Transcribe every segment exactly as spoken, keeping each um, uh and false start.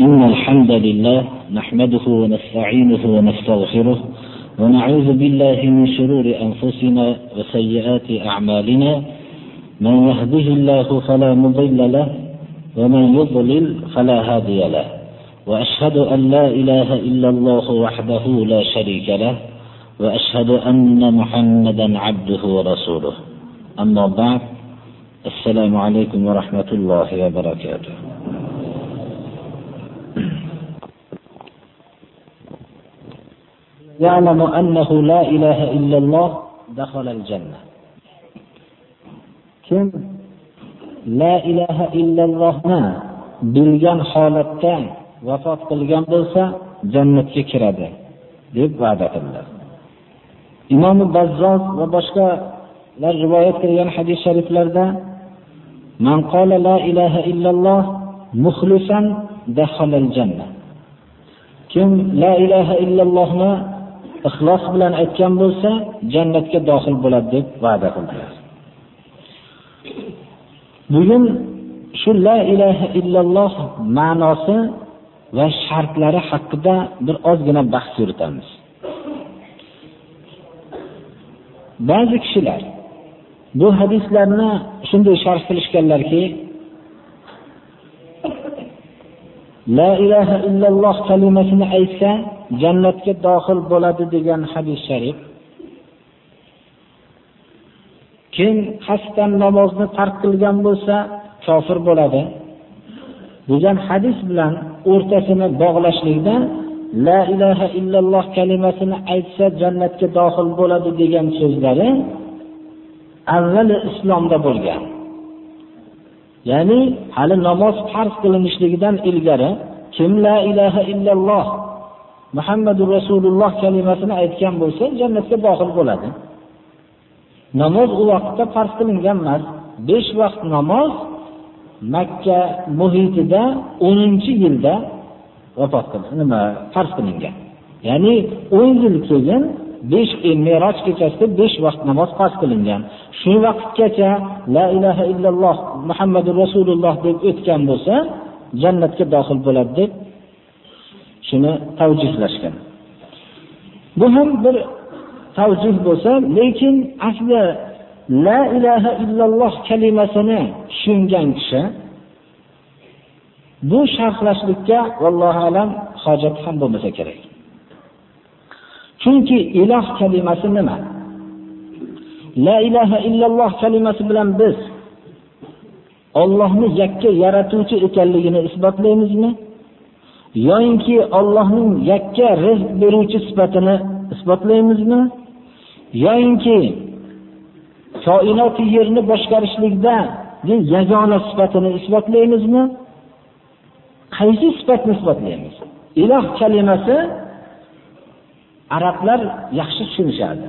إن الحمد لله نحمده ونستعينه ونستغفره ونعوذ بالله من شرور أنفسنا وسيئات أعمالنا. من يهده الله فلا مضل له ومن يضلل فلا هادي له، وأشهد أن لا إله إلا الله وحده لا شريك له، وأشهد أن محمدا عبده ورسوله. أما بعد، السلام عليكم ورحمة الله وبركاته. يعلم أنه لا إله إلا الله دخل الجنة. kim la ilaha illallohni bilgan holatda vafot qilgan bo'lsa jannatga kiradi deb va'da qildi. Imom Bazzoz va boshqalar rivoyat qilgan hadis shariflarda man qala la ilaha illalloh mukhlisan dakhala al-janna. Kim la ilaha illallohni ixlos bilan aytgan bo'lsa jannatga daxil bo'ladi deb va'da qildilar. Bugun shu la ilaha illalloh ma'nosi va shartlari haqida bir ozgina bahs yuritamiz. Ba'zi kishilar bu hadislarni shunday sharh qilishganlarki, la ilaha illalloh kalimasini aytsa jannatga daxil bo'ladi degan hadis sharif. Kim qasddan namozni tark qilgan bo'lsa kofir bo'ladi degan hadis bilan o'rtasini bog'lashlikda la ilaha illalloh kalimasini aytsa jannatga daxil bo'ladi degan so'zlari avvali islomda bo'lgan. Ya'ni hali namoz farz qilinishligidan ilgari kim la ilaha illalloh Muhammadur Rasululloh kalimasini aytgan bo'lsa jannatga daxil bo'ladi. Namoz u vaqtda farz qilingan emas. besh vaqt namoz Makka muhitida o'ninchi yilda vafot qildi. Nima farz qilingan. Ya'ni o'n yil keyin besh Me'roj kechasida besh vaqt namoz farz qilingan. Shu vaqtgacha la ilaha illalloh Muhammadur Rasululloh deb o'tgan bo'lsa jannatga daxil bo'ladi deb shuni tavjiflashgan. Bu ham bir tavjih bo'lsa, lekin asli la ilaha illalloh kalimasini tushungan kishi bu sharhlashlikka vallohu alam hojat ham bo'lmasa kerak. Chunki iloh kalimasi nima? La ilaha illalloh kalimasi bilan biz Allohni yakka yaratuvchi ekanligini isbotlaymizmi? Yo'inki Allohning yakka rizq beruvchi sifatini isbotlaymizmi? Yo'inki koinot yerni boshqarishlikda yagona sifatini isbotlaymizmi? Qaysi sifatni isbotlaymiz? Iloh kalimasi arablar yaxshi tushunishadi.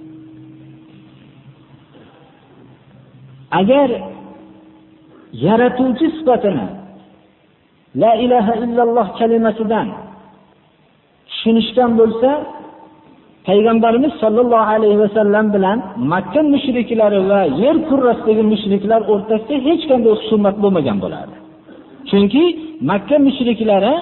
Agar yaratuvchi sifatini la ilaha illalloh kalimasidan tushunishgan bo'lsa, Payg'ambarimiz sollallohu alayhi va sallam bilan Makka mushriklari va yer kurrasidagi mushriklar o'rtasida hech qanday husumat bo'lmagan bo'lardi. Chunki Makka mushriklari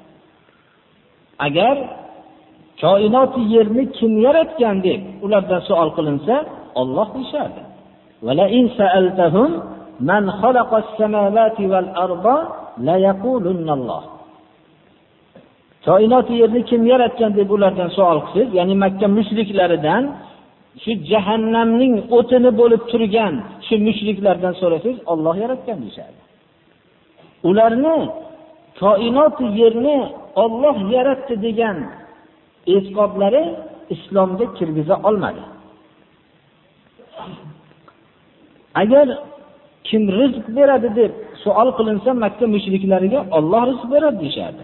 agar koinot yerni kim yaratgan deb ulardan savol qilinsa, Alloh deyishardi. Va la in sa'altahum man khalaqa as-samawati wal arda la yaqulunna Alloh. Koinot yerni kim yaratgan deb ulardan savol qilsangiz, ya'ni Makka mushriklaridan shu jahannamning o'tini bo'lib turgan shu mushriklardan so'rasangiz, Alloh yaratgan deyshadi. Ularni koinot yerni Alloh yaratdi degan e'tiqodlari islomga kirgiza olmadi. Agar kim rizq beradi deb savol qilinsa, Makka mushriklariga Alloh rizq beradi deyshadi.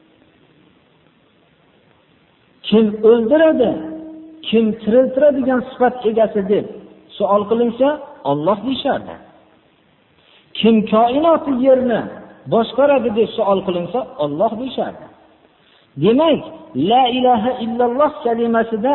Kim o'ldiradi, kim tiriltiradigan sifat egasi deb savol qilinsa, Alloh deyishardi. Kim koinot yerni boshqaradi deb savol qilinsa, Alloh deyishardi. Demak, la ilaha illalloh kalimasida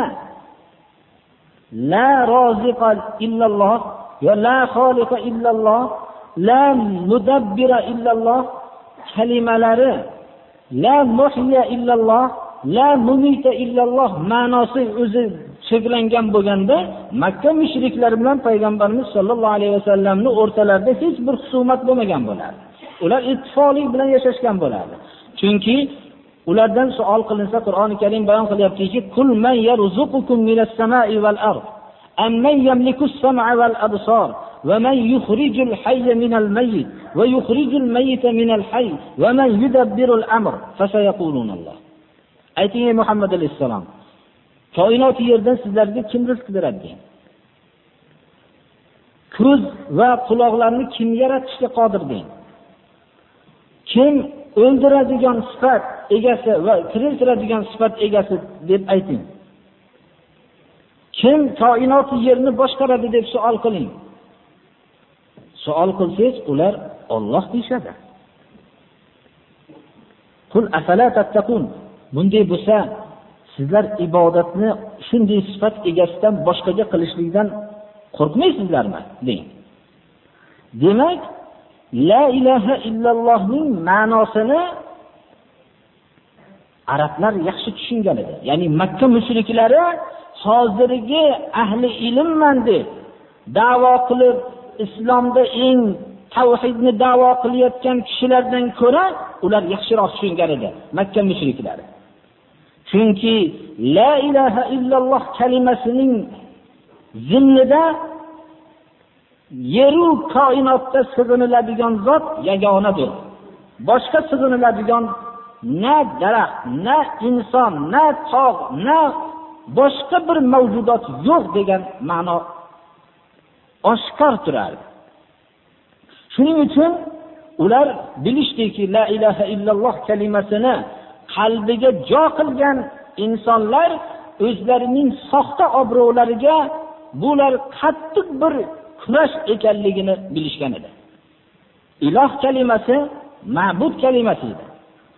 la roziqa illalloh va la xoliqa illalloh, la mudabbira illalloh kalimalari la muhya illalloh, la mumita illalloh ma'nosi o'zi cheklangan bo'lganda, Makka mushriklari bilan payg'ambarimiz sollallohu alayhi vasallamning o'rtalarida hech bir husumat bo'lmagan bo'lardi. Ular ittifoqlik bilan yashashgan bo'lardi. Chunki ulardan savol qilinsa, Qur'oni Karim bayon qilyaptiki, "Kul man yarzuqukum minas samai val ard, amman yamlikus sam'a val absar, va man yukhrijul hayya minal mayyit, va yukhrijul mayyita minal hayy, va man yudabbirul amr, fasayaqulunalloh." Ayting ey Muhammad alayhisalom, koinot yerdan sizlarga kim rizq beradi? Ko'z va quloqlarni kim yaratishga qodir deng? Kim o'ldiradigan sifat egasi va tiriltiradigan sifat egasi deb ayting. Kim koinot yerni boshqaradi deb savol qiling. Savol qilsangiz, ular Alloh deyshadi. Qul afala tattaqun. Bunday bo'lsa, sizlar ibodatni shunday sifat egasidan boshqaga qilishlikdan qo'rqmaysizlarmi? deng. Demak, la ilaha illallohning ma'nosini arablar yaxshi tushungan edi. Ya'ni Makka mushriklari hozirgi ahli ilmman deb da'vo qilib, islomda eng tavhidni da'vo qilayotgan kishilardan ko'ra ular yaxshiroq tushungan edi, Makka mushriklari. Chunki la ilaha illalloh kalimasining zimmida yeru koinotda sig'iniladigan zot yagonadir. Boshqa sig'iniladigan na daraxt, na inson, na tog', na boshqa bir mavjudot yo'q degan ma'no oshkor turardi. Shuning uchun ular bilishdiki, la ilaha illalloh kalimasini qalbiga jo qilgan insonlar o'zlarining soxta obro'lariga bular qattiq bir kurash ekanligini bilishgan edi. Iloh kalimasi ma'bud kalimasi edi.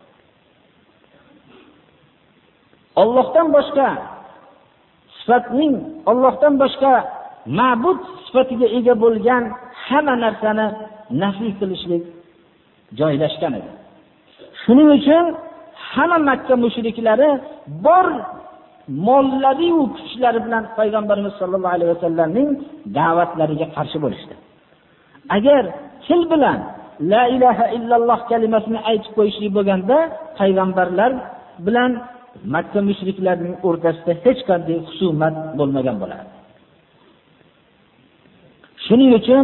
Allohdan boshqa sifatning, Allohdan boshqa ma'bud sifatiga ega bo'lgan hamma narsani nafiy qilishlik joylashgan edi. Shuning uchun hamma Makka mushriklari bor mollari va kuchlari bilan payg'ambarimiz sollallohu alayhi vasallamning da'vatlariga qarshi bo'lishdi. Agar til bilan la ilaha illalloh kalimasini aytib qo'yishlik bo'lganda, payg'ambarlar bilan Makka mushriklarining o'rtasida hech qanday husumat bo'lmagan bo'lardi. Shuning uchun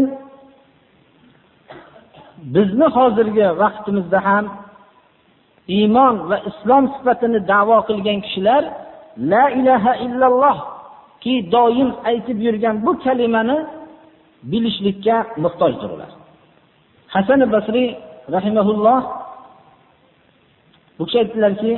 bizni hozirgi vaqtimizda ham iymon va islom sifatini da'vo qilgan kishilar la ilaha illalloh ki doim aytib yurgan bu kalimani bilishlikka muhtojdirlar. Hasan Basri rahimahulloh bu kishi aytdilarki,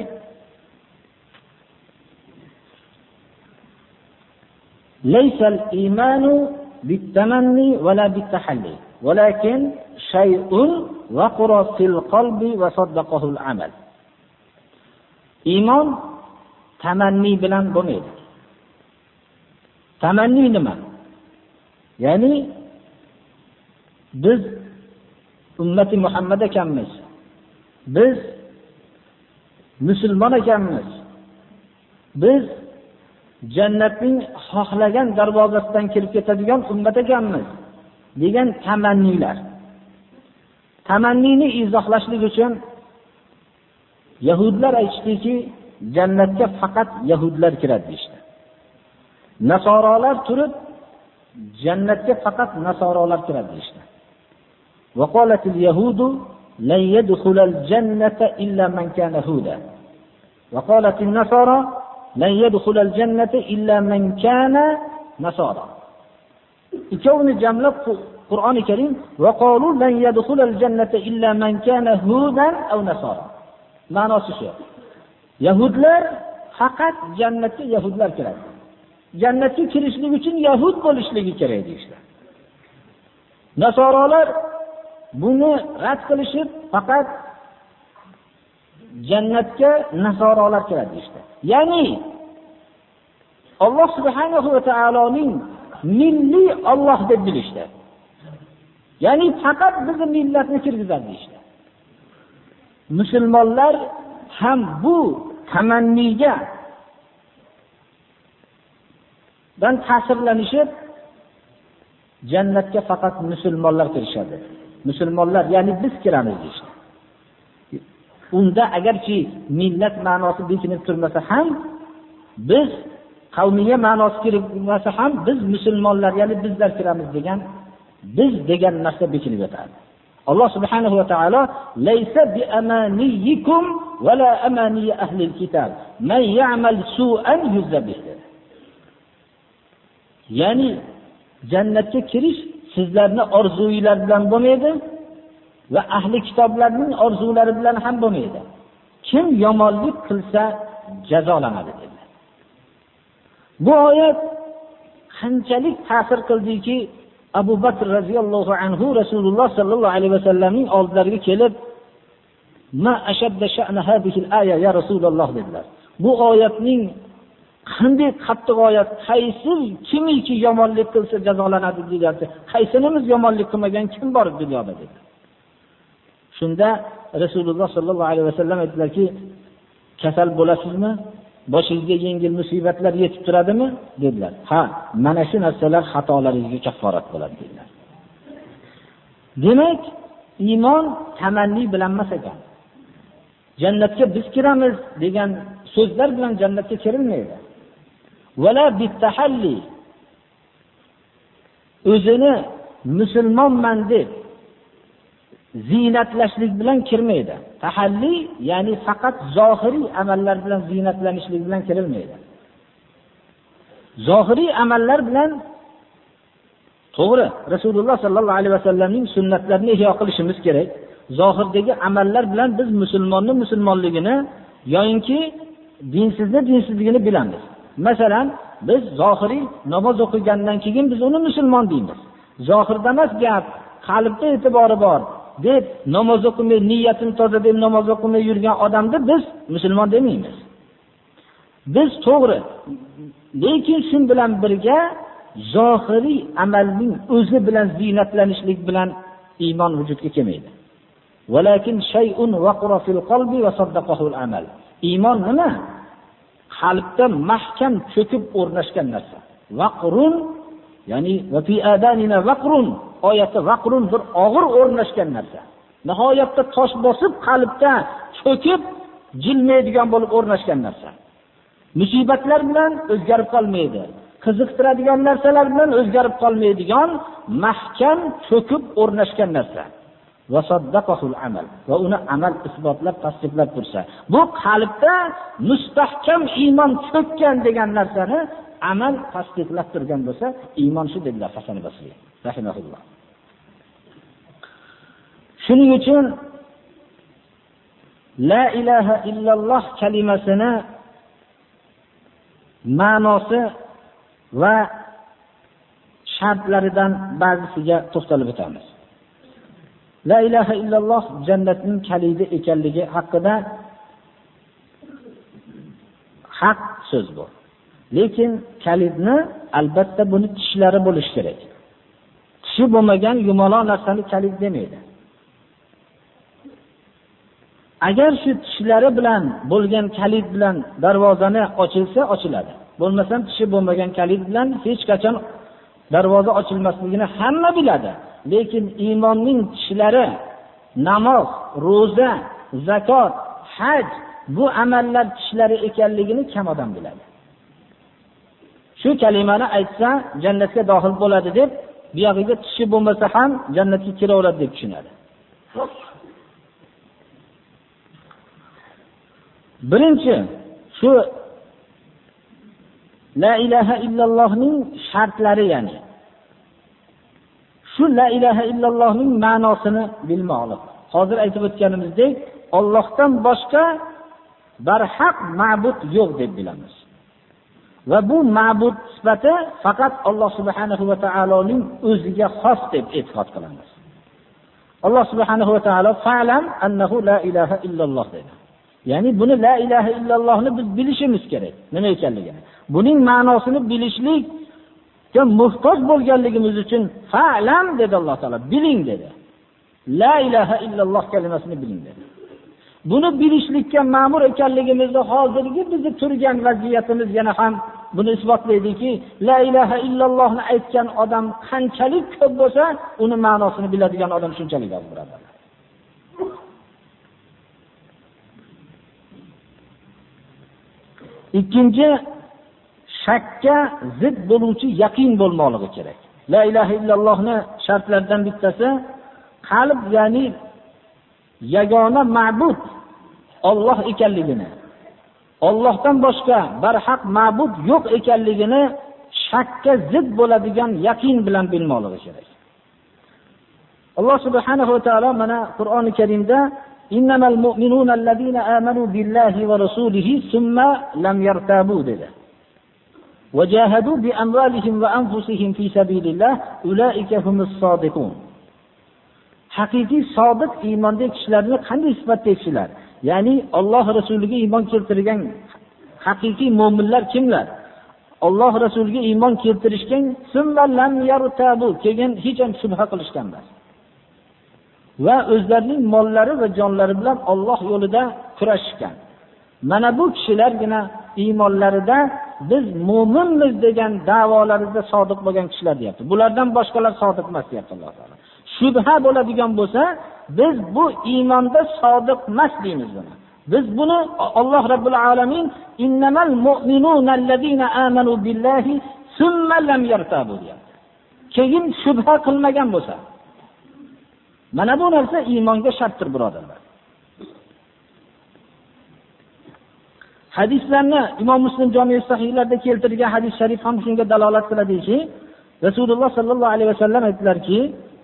laysa al-imanu bit-tamanni va la bit-tahalli, walakin shay'un waqara fil qalbi wa saddaqahu al-amal. Iymon tamanni bilan bo'lmaydi. Tamanni nima? Ya'ni biz ummati Muhammad ekanmiz. Biz musulmon ekanmiz. Biz jannatning xohlagan darvozasidan kirib ketadigan ummat ekanmiz degan tamannilar. Tamannini izohlashlik uchun yahudlar aytishdiki, jannatga faqat yahudlar kiradi deydi. Nasorolar turib jannatga faqat nasorolar kiradi deydi. Va qolatil yahudu lan yadkhulal jannata illa man kana huda. Va qolatil nasara lan yadkhulal jannata illa man kana nasara. Ikkovini jamlab Qur'oni Karim va qalu lan yadkhulal jannata illa man kana hudan aw nasara. Ma'nosi shu. Yahudlar faqat jannatga yahudlar kiradi. Jannatga kirishlik uchun yahud bo'lishligi kerak deydilar. Nasorolar buni rad qilishib faqat jannatga nasorolar kiradi deydilar. Ya'ni Alloh subhanahu va taoloning milliy Alloh deb bilishdi. Ya'ni faqat bizning millatni kirgizadi deydilar. Musulmonlar ham bu tamanniga dan ta'sirlanishib jannatga faqat musulmonlar kirishadi. Musulmonlar, ya'ni biz kiramiz deyishdi. Unda agarchi millat ma'nosi bekinib turmasa ham, biz qavmiya ma'nosi kirmasa ham biz musulmonlar, ya'ni bizlar kiramiz degan, biz degan narsa bekinib yotadi. Alloh subhanahu va taolo laysa bi amaniyikum va la amani ahli al-kitab man ya'mal su'an yuzabih. Ya'ni jannatga kirish sizlarning orzuyinglar bilan bo'lmaydi va ahli kitoblarning orzulari bilan ham bo'lmaydi. Kim yomonlik qilsa jazolanadi dedilar. Bu oyat qanchalik ta'sir qildiki, Abu Bakr radhiyallohu anhu Rasululloh sallallohu alayhi vasallamning oldilariga kelib, "Ma ashadda sha'na hadhihi al-aya ya Rasululloh" dedilar. Bu oyatning qanday qattiq oyat, qaysi kimiki yomonlik qilsa jazolanadi deyapti. Qaysinimiz yomonlik qilmagan kim bor dunyoda dedi. Shunda Rasululloh sallallohu alayhi vasallam aytdilarki, "Kasal bo'lasizmi? Boshingizga yengil musibatlar yetib turadimi?" dedilar. "Ha, mana shu narsalar xatolaringizga kafforat bo'ladi" dedilar. Demak, iymon tamanni bilan emas ekan. Jannatga biz kiramiz degan so'zlar bilan jannatga kirilmaydi. Wala bitahalli, o'zini musulmonman deb ziynatlashlik bilan kirmaydi. Tahalli, ya'ni faqat zohiriy amallar bilan ziynatlanishlik bilan kirilmaydi. Zohiriy amallar bilan to'g'ri, Rasululloh sallallohu alayhi vasallamning sunnatlarini ihyo qilishimiz kerak. Zohirdagi amallar bilan biz musulmonning musulmonligini yo'inki dinsizni dinsizligini bilamiz. Masalan, biz zohiriy namoz o'qigandan keyin biz uni musulmon deymiz. Zohirda emas gap, qalbda e'tibori bor deb namoz o'qimay, niyatim toza deb namoz o'qimay yurgan odamni biz musulmon demaymiz. Biz to'g'ri, lekin shun bilan birga zohiriy amalning o'zi bilan ziynatlanishlik bilan iymon vujudga kelmaydi. Walakin shay'un waqara fil qalbi wa saddaqahu al-amal. Iymon nima? Qalbda mahkam cho'kib o'rnashgan narsa. Vaqrun, ya'ni va fi adanina vaqrun, oyatda vaqrun bir og'ir o'rnashgan narsa. Nihoyatda tosh bosib qalbda cho'kib jilmaydigan bo'lib o'rnashgan narsa. Musibatlar bilan o'zgarib qolmaydi. Qiziqtiradigan narsalar bilan o'zgarib qolmaydigan mahkam cho'kib o'rnashgan narsa. Va saddaqahul amal, va uni amal isbotlab tasdiqlab tursa, bu qalbda mustahkam iymon cho'kkan degan narsani amal tasdiqlab turgan bo'lsa, iymon shu dedilar Hasan al-Basri rahimahulloh. Shuning uchun la ilaha illalloh kalimasini ma'nosi va shartlaridan ba'zisiga to'xtalib o'tamiz. La ilaha illalloh jannatning kalidi ekanligi haqida haq so'z bu. Lekin kalidni albatta buni tishlari bo'lish kerak. Tishi bo'lmagan yumaloq narsani kalid demaydi. Agar shu tishlari bilan bo'lgan kalid bilan darvozani ochilsa, ochiladi. Bo'lmasam tishi bo'lmagan kalid bilan hech qachon darvoza ochilmasligini hamma biladi. Lekin iymonning tishlari namoz, roza, zakot, haj bu amallar tishlari ekanligini kam odam biladi. Shu kalimani aytsa jannatga daxil bo'ladi deb, bu yog'iga tishi bo'lmasa ham jannatga kiraveradi deb tushunadi. Birinchi shu la ilaha illallohning shartlari, ya'ni shu la ilaha illallohning ma'nosini bilmoqlik. Hozir aytib o'tganimizdek, Allohdan boshqa barhaq ma'bud yo'q deb bilamiz. Va bu ma'bud sifati faqat Alloh subhanahu va taoloning o'ziga xos deb e'tiqod qilamiz. Alloh subhanahu va taolo fa'lam annahu la ilaha illalloh dedi. Ya'ni buni la ilaha illallohni biz bilishimiz kerak. Nima ekanligini. Buning ma'nosini bilishlik muhtoj bo'lganligimiz uchun fa'lam dedi Alloh taolo, biling dedi. La ilaha illalloh kalimasini biling dedi. Buni bilishlikka ma'mur ekanligimizni hozirgi bizni turgan vaziyatimiz yana ham buni isbotlaydiki, la ilaha illallohni aytgan odam qanchalik ko'p bo'lsa, uni ma'nosini biladigan odam shunchalik oz bo'ladi. Ikkinchi, shakka zid bo'luvchi yaqin bo'lmoqligi kerak. La ilaha illallohni shartlaridan bittasi qalb, ya'ni yagona ma'bud Alloh ekanligini, Allohdan boshqa barhaq ma'bud yo'q ekanligini shakka zid bo'ladigan yaqin bilan bilmoqligi kerak. Alloh subhanahu va taolo mana Qur'oni Karimda innamal mu'minuna allazina amanu billahi va rasulihi summa lam yartabu dedi. Wajahadu bi amwalihim va anfusihim fi sabilillah ulaika humus sodiqun. Haqiqiy sodiq iymondagi kishilarni qanday sifatlaydilar? Ya'ni Alloh rasuliga iymon keltirgan haqiqiy mu'minlar kimlar? Alloh rasuliga iymon keltirishgan, summa lam yartabu, keyin hech ham shubha qilishgan emas. Va o'zlarining mollari va jonlari bilan Alloh yo'lida kurashgan. Mana bu kishilargina iymonlarida biz mu'minmiz degan da'volarida sodiq bo'lgan kishilar deyapti. Bulardan boshqalar sodiq emas deyapti Alloh taolo. Shubha bo'ladigan bo'lsa, biz bu iymonda sodiq emas deymiz buni. Biz buni Alloh Rabbul Alamin innamal mu'minuna allazina amanu billahi summa lam yartabu deyapti. Keyin shubha qilmagan bo'lsa, mana bu narsa iymonga shartdir, birodarlar. Hadislarni Imom Muslim Jami' sahihlarida keltirgan hadis sharif ham shunga dalolat qiladiki, Rasululloh sallallohu alayhi vasallam aytdilarki,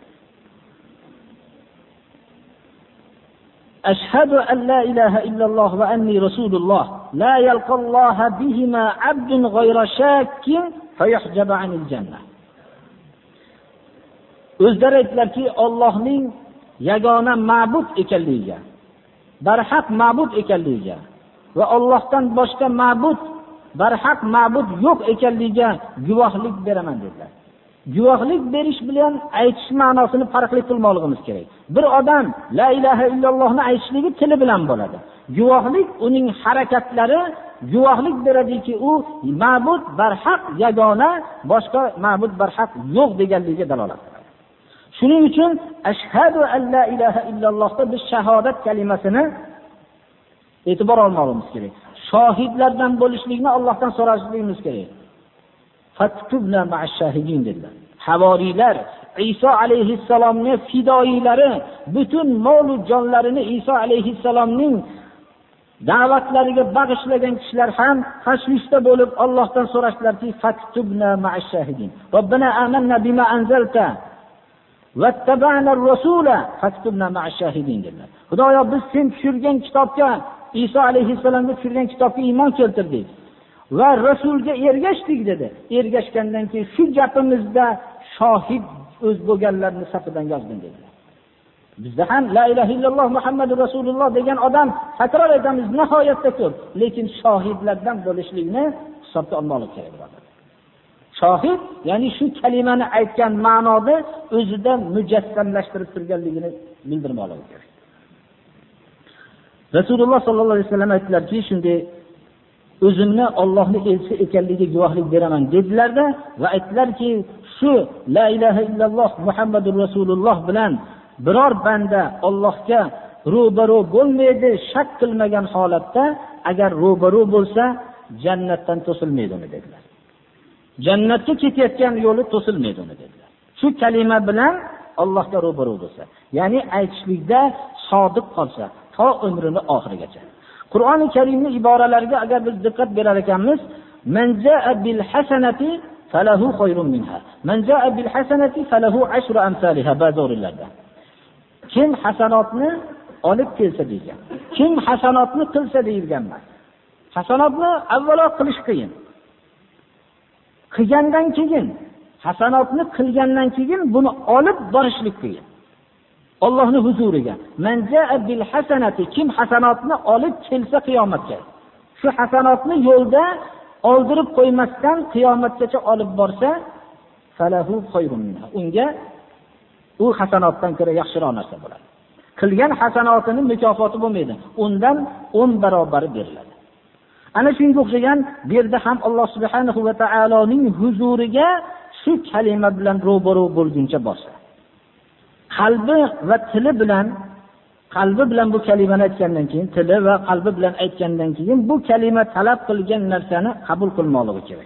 ashhadu an la ilaha illalloh va anni rasululloh la yalqalloha bihima abdun ghayra shakkin fayahjaba anil jannah. O'zlari aytdilarki, Allohning yagona ma'bud ekanligiga, barhaq ma'bud ekanligiga va Allohdan boshqa ma'bud, barhaq ma'bud yo'q ekanligiga guvohlik beraman dedilar. Guvohlik berish bilan aytish ma'nosini farqli qilmoqligimiz kerak. Bir odam la ilaha illallohni aytishligi tili bilan bo'ladi. Guvohlik uning harakatlari guvohlik beradiki, u ma'bud barhaq yagona, boshqa ma'bud barhaq yo'q deganligiga dalolat qiladi. Shuning uchun ashhadu an la ilaha illallohda biz shahodat kalimasini e'tibor olmoqimiz kerak. Shohidlardan bo'lishlikni Allohdan so'rashligimiz kerak. Fatkubna ma'ash-shahidin dedilar. Havoriylar Iso alayhissalomning fidoilari butun mol va jonlarini Iso alayhissalomning da'vatlariga bag'ishlagan kishilar ham tashvishda bo'lib Allohdan so'rashdilarki, faktubna ma'ash-shahidin. Robbana amanna bima anzalta wattaba'na ar-rasula faktubna ma'ash-shahidin dedilar. Xudoyo, biz sen tushirgan kitobga, Iso alayhissalomga tushirgan kitobga iymon keltirdik va rasulga ergashdik dedi. Ergashgandan keyin shu gapimizda shohid o'z bo'lganlarning safidan yozdim dedilar. Bizda ham la ilaha illalloh Muhammadur rasululloh degan odam takror aytamiz nihoyatda ko'p, lekin shohidlardan bo'lishlikni hisobga olmoqlik kerak bo'ladi. Shohid, ya'ni shu kalimani aytgan ma'noda o'zida mujassamlashtirib turganligini bildirmoqlik kerak. Rasululloh sollallohu alayhi vasallam aytdilarki, shunday o'zimni Allohning elchisi ekanligiga guvohlik beraman dedilarda va aytdilarki, shu la ilaha illalloh Muhammadur rasululloh bilan biror banda Allohga ro'baro bo'lmaydi, shak qilmagan holatda agar ro'baro bo'lsa, jannatdan to'silmaydi uni dedilar. Jannatga ketayotgan yo'li to'silmaydi uni dedilar. Shu kalima bilan Allohga ro'baro bo'lsa, ya'ni aytishlikda sodiq qolsa to umrini oxirigacha. Qur'oni Karimning iboralariga agar biz diqqat berar ekanmiz, man jaa bil hasanati falahu khayrun minha, man jaa bil hasanati falahu ashru amsalha bazorlarda. Kim hasanotni olib kelsa degan, kim hasanotni qilsa deyilgan emas. Hasanotni avvalo qilish qiyin. Qilgandan keyin, hasanotni qilgandan keyin buni olib borishlik qiyin. Allohning huzuriga man jaa bil hasanati, kim hasanotni olib kelsa qiyomatga, shu hasanotni yo'lda oldirib qo'ymasdan qiyomatgacha olib borsa, falahu khayrun minha, unga u hasanotdan ko'ra yaxshiroq narsa bo'ladi. qilgan hasanotining mukofoti bo'lmaydi. Undan o'n barobar beriladi. Ana shunga o'xshagan bu yerda ham Alloh subhanahu va taoloning huzuriga shu kalima bilan ro'baro bo'lguncha borsa, qalbi va tili bilan qalbi bilan bu kalimani aytgandan keyin, tili va qalbi bilan aytgandan keyin bu kalima talab qilgan narsani qabul qilmoqligi kerak.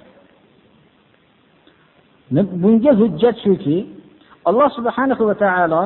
Bunga hujjat shuki, Alloh subhanahu va taolo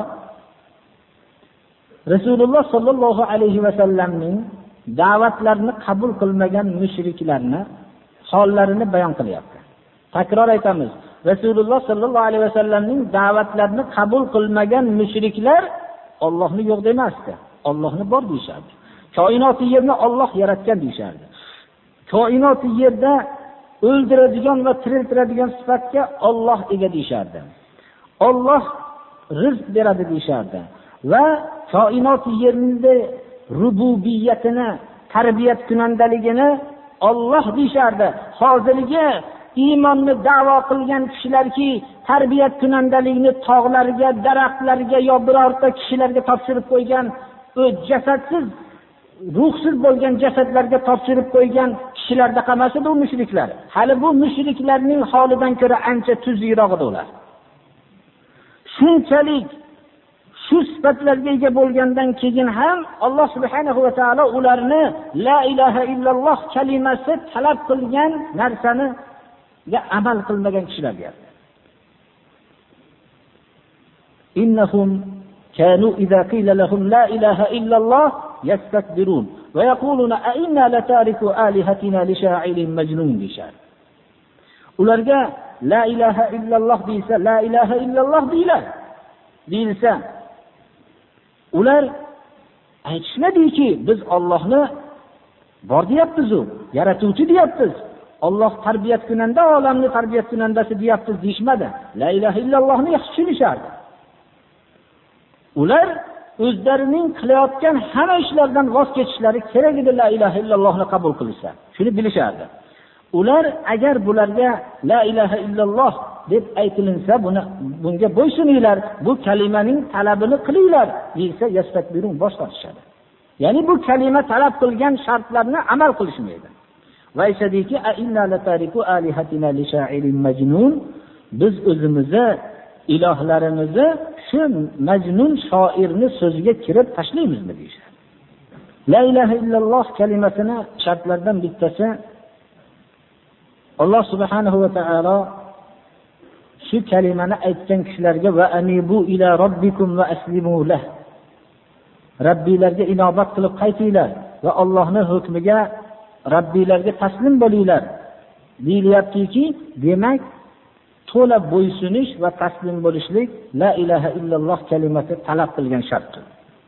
Rasululloh sollallohu alayhi va sallamning da'vatlarini qabul qilmagan mushriklarni hollarini bayon qilyapti. Takror aytamiz, Rasululloh sollallohu alayhi va sallamning da'vatlarini qabul qilmagan mushriklar Allohni yo'q demasdi, Allohni bor deyishardi. Koinoti yerni Alloh yaratgan deyishardi. Koinoti yerda o'ldiradigan va tiriltiradigan sifatga Alloh ega deyishardi. Alloh rizq beradi deyishardi va koinot yerida rububiyatini, tarbiyat kunandaligini Alloh deyishardi. Hozirgi iymonni da'vo qilgan kishilarki, tarbiyat kunandalikni tog'larga, daraxtlarga yo birorta kishilarga topshirib qo'ygan, u jasadsiz, ruhsiz bo'lgan jasadlarga topshirib qo'ygan kishilarda qamasi bu mushriklar. Hali bu mushriklarning holidan ko'ra ancha tuzliroqdir ular. Shunchalik shu sifatlarga ega bo'lgandan keyin ham Alloh subhanahu va taolo ularni la ilaha illalloh kalimasi talab qilgan narsani ga amal qilmagan kishilar deyapti. Innahum kanu idza qila lahum la ilaha illalloh yastakbirun va yaquluna a inna latariku alihatina li sha'irin majnun bishar. Ularga la ilaha illalloh deysa, la ilaha illalloh deylar. Deyilsa, ular aytishmadiki, biz Allohni bor deyapmiz-ku, yaratuvchi deyapmiz. Alloh tarbiyat kunanda, olamni tarbiyat kunandasi deyapmiz deyishmadi. La ilaha illallohni yaxshi tushunishardi. Ular o'zlarining qilayotgan hamma ishlardan voz kechishlari kerak edi, la ilaha illallohni qabul qilishsa. Shuni bilishardi. Ular agar bularga la ilaha illalloh deb aytilinsa, buni bunga bo'ysuninglar, bu kalimaning talabini qilinglar deysa, yastakbirun bosh tortishadi. Ya'ni bu kalima talab qilgan shartlarni amal qilishmaydi. Va aytadiki, a inna latariku alihatina li sha'irin majnun, biz o'zimizni ilohlarimizni shu majnun shoirni so'ziga kirib tashlaymizmi deyishadi. La ilaha illalloh kalimasini shartlardan bittasi Alloh subhanahu va taolo shu kalimani aytgan kishilarga va anibu ila robbikum va aslimu lah, Robbilarga inobat qilib qaytinglar va Allohning hukmiga Robbilarga taslim bo'linglar deyilyaptiki, demak to'la bo'ysunish va taslim bo'lishlik la ilaha illalloh kalimasi talab qilgan shartdir.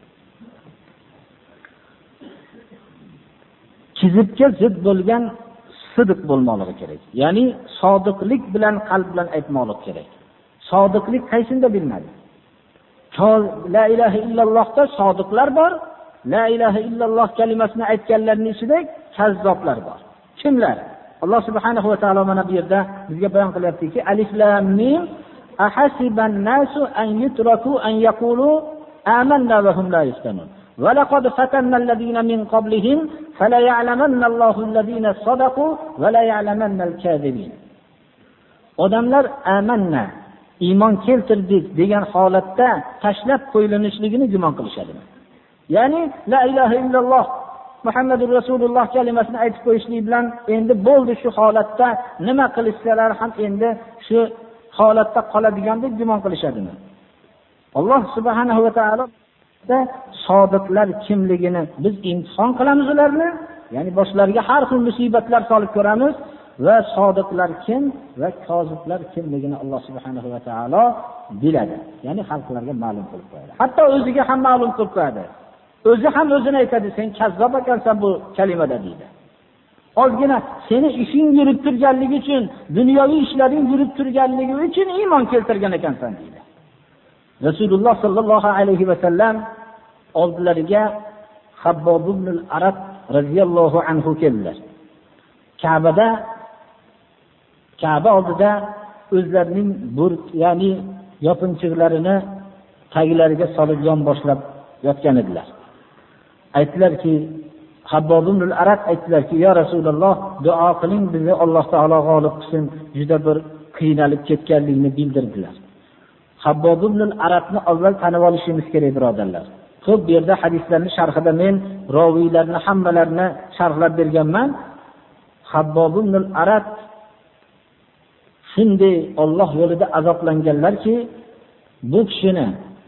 Kizibga zid bo'lgan sidiq bo'lmoqligi kerak. Ya'ni sodiqlik bilan qalb bilan aytmoqlik kerak. Sodiqlik qaysinda bilmadi. La ilaha illallohda sodiqlar bor, la ilaha illalloh kalimasini aytganlarning ichida kazzoblar bor. Kimlar? Alloh subhanahu va taolo mana bu yerda bizga bayon qilyaptiki, alif lam mim ahasiban nasu an yutraku an yaqulu amanna va hum la yuftanun. وَلَقَدْ فَتَنَّا الَّذِينَ مِنْ قَبْلِهِمْ فَلَا يَعْلَمَنَّ اللَّهُ الَّذِينَ صَدَقُوا وَلَا يَعْلَمَنَّ الْكَاذِبِينَ. Odamlar amanna, iymon keltirdik degan holatda tashlab qo'yilinishligini gumon qilishadi. Ya'ni la ilaha illalloh Muhammadur Rasululloh kalimasini aytib qo'yishlik bilan endi bo'ldi, shu holatda nima qilishsalar ham endi shu holatda qoladigan deb gumon qilishadimi? Alloh subhanahu va taolo sodiqlar kimligini biz imtihon qilamiz ularni, ya'ni boshlariga har xil musibatlar solib ko'ramiz va sodiqlar kim va koziblar kimligini Alloh subhanahu va taolo biladi. Ya'ni xalqlarga ma'lum qilib qo'yadi. Hatto o'ziga ham ma'lum qilib qo'yadi. O'zi ham o'zini aytadi, sen kazzob ekansan bu kalimada deydi. Ozgina seni ishing yurib turganligi uchun, dunyoviy ishlaring yurib turganligi uchun iymon keltirgan ekansan deydi. Rasululloh sallallohu alayhi va sallam oldilariga Habbob ibn al-Arab radhiyallohu anhu keldilar. Ka'bada Ka'ba oldida o'zlarining burk, ya'ni yopinchiqlarini taglariga solib yon boshlab yotgan edilar. Aytdilarki, Habbob ibn al-Arat aytdilarki, "Ya Rasululloh, duo qiling, bizni Alloh taolo g'olib qilsin." Juda bir qiynalib ketganligini bildirdilar. Habbob ibn al-Aratni avval tanib olishimiz kerak, birodarlar. Ko'p bu yerda hadislarning sharhida men roviylarni hammalarini sharhlab berganman. Habbob ibn al-Arat shunday Alloh yo'lida azoblanganlarki, bu kishini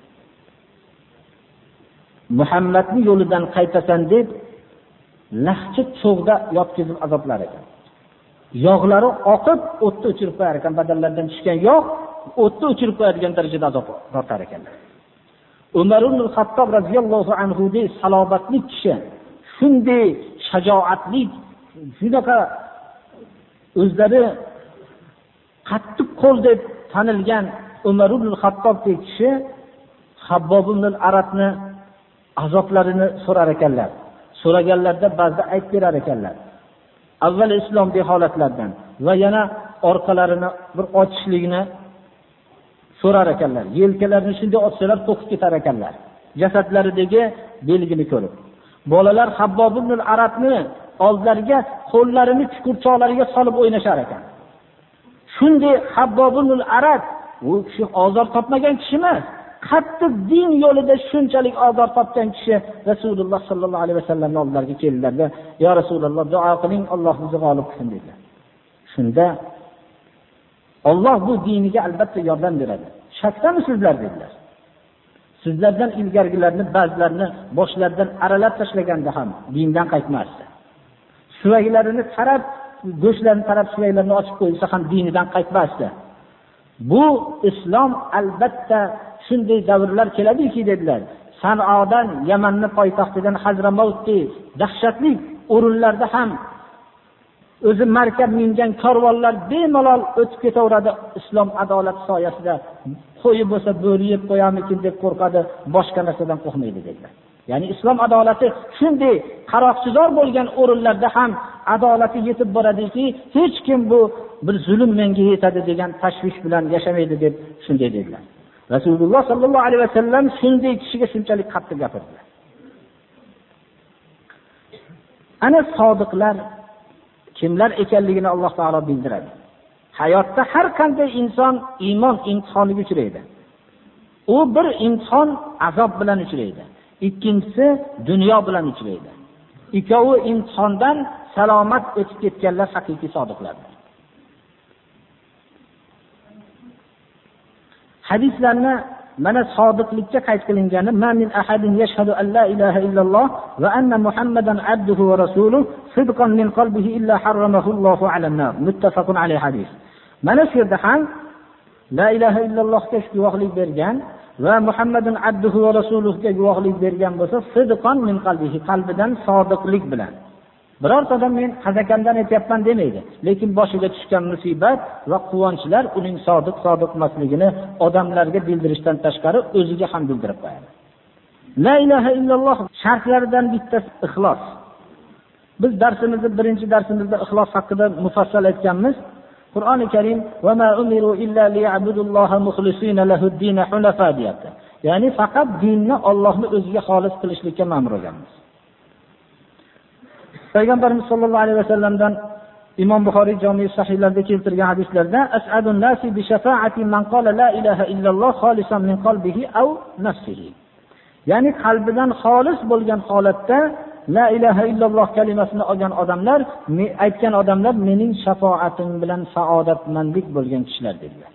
Muhammadning yo'lidan qaytasan deb lahcha cho'g'da yotqizib azoblar ekan. Yog'lari oqib, o'tni o'chirib qo'yar ekan, badallaridan tushgan yog' o'tni o'chirib qo'yadigan darajada azob tortar ekanlar. Umar ibn al-Xattob radhiyallohu anhu de salobatli kishi, shunday shajoatli, shunaqa o'zlari qattiq qo'l deb tanilgan Umar ibn al-Xattob de kishi Habbob ibn al-Aratni azoblarini so'rar ekanlar. So'raganlarda ba'zida aytib berar ekanlar. Avval islomdagi holatlardan va yana orqalarini bir ochishligini so'rar ekanlar. Yelkalarini shunday otsalar to'kib ketar ekanlar. Jasadlaridagi belgini ko'rib. Bolalar Habbob ibn al-Aratni oldlariga qo'llarini chuqurchoqlariga solib o'ynashar ekan. Shunday Habbob ibn al-Arat u kishi ozor topmagan kishi emas. Qattiq din yo'lida shunchalik ozor topgan kishi Rasululloh sallallohu alayhi vasallamning oldilariga keldilar. "Ya Rasululloh, duo qiling, Alloh bizni g'olib qilsin" dedilar. Shunda Alloh bu diniga albatta yordam beradi. Shakdamisizlar dedilar. Sizlardan ilgarigilarni ba'zilarini boshlaridan aralab tashlaganda ham dindan qaytmasdi. Suvaylarini tarab, go'shtlarini tarab suvaylarini ochib qo'ysa ham dinidan qaytmasdi. Bu islom albatta shunday davrlar keladiki dedilar. Sanodan, Yamanning poytaxtidan Hazramavtga dahshatli o'rinlarda ham o'zi markab mingan karvonlar bemalol o'tib ketaveradi. Islom adolat soyasida qo'yib bo'lsa bo'ri yeb qo'yamikin deb qo'rqadi, boshqa narsadan qo'rqmaydi dedilar. Ya'ni islom adolati shunday qaroqchizor bo'lgan o'rinlarda ham adolati yetib boradiki, hech kim bu bir zulm menga yetadi degan tashvish bilan yashamaydi deb shunday dedilar. Rasululloh sallallohu alayhi vasallam shunday kishiga shunchalik qattiq gapirdilar. Ana sodiqlar kimlar ekanligini Alloh taolo bildiradi. Hayotda har qanday inson iymon imtihoniga uchraydi. U bir imtihon azob bilan uchraydi. Ikkinchisi dunyo bilan uchraydi. Ikkovi imtihondan salomat o'tib ketganlar haqiqiy sodiqlardir. Hadislarni mana sodiqlikka qayd qilingani ma min ahadin yashhadu an la ilaha illalloh va anna muhammadan abduhu va rasuluhu sidqan min qalbihi illa harramahu Allohu alan nar. Muttafaqun alayhi hadis. Mana shu yerda ham la ilaha illallohga guvohlik bergan va Muhammadun abduhu va rasuluhga guvohlik bergan bo'lsa, sidqan min qalbihi, qalbidan sodiqlik bilan. Birorta odam men qazakamdan aytayapman demaydi, lekin boshiga tushgan musibat va quvonchlar uning sodiq sodiq emasligini odamlarga bildirishdan tashqari o'ziga ham bildirib qo'yadi. La ilaha illalloh shartlaridan bittasi ixlos. Biz darsimizda birinchi darsimizda ixlos haqida mufassal aytganmiz. Qur'oni Karim va ma umiru illa liya'budulloha muxlisina lahud-din hunafa deyapti. Ya'ni faqat dinni Allohni o'ziga xolis qilishlikka ma'mur ekanmiz. Payg'ambarimiz sollallohu alayhi vasallamdan Imom Buxoriy Jami' sahihlarida keltirgan hadislarda as'adun nasi bi shafa'ati man qala la ilaha illalloh xolisan min qalbihi aw nafsihi. Ya'ni qalbidan xolis bo'lgan holatda la ilaha illalloh kalimasini olgan odamlar, aytgan odamlar mening shafoatim bilan saodatmandlik bo'lgan kishilar dedilar.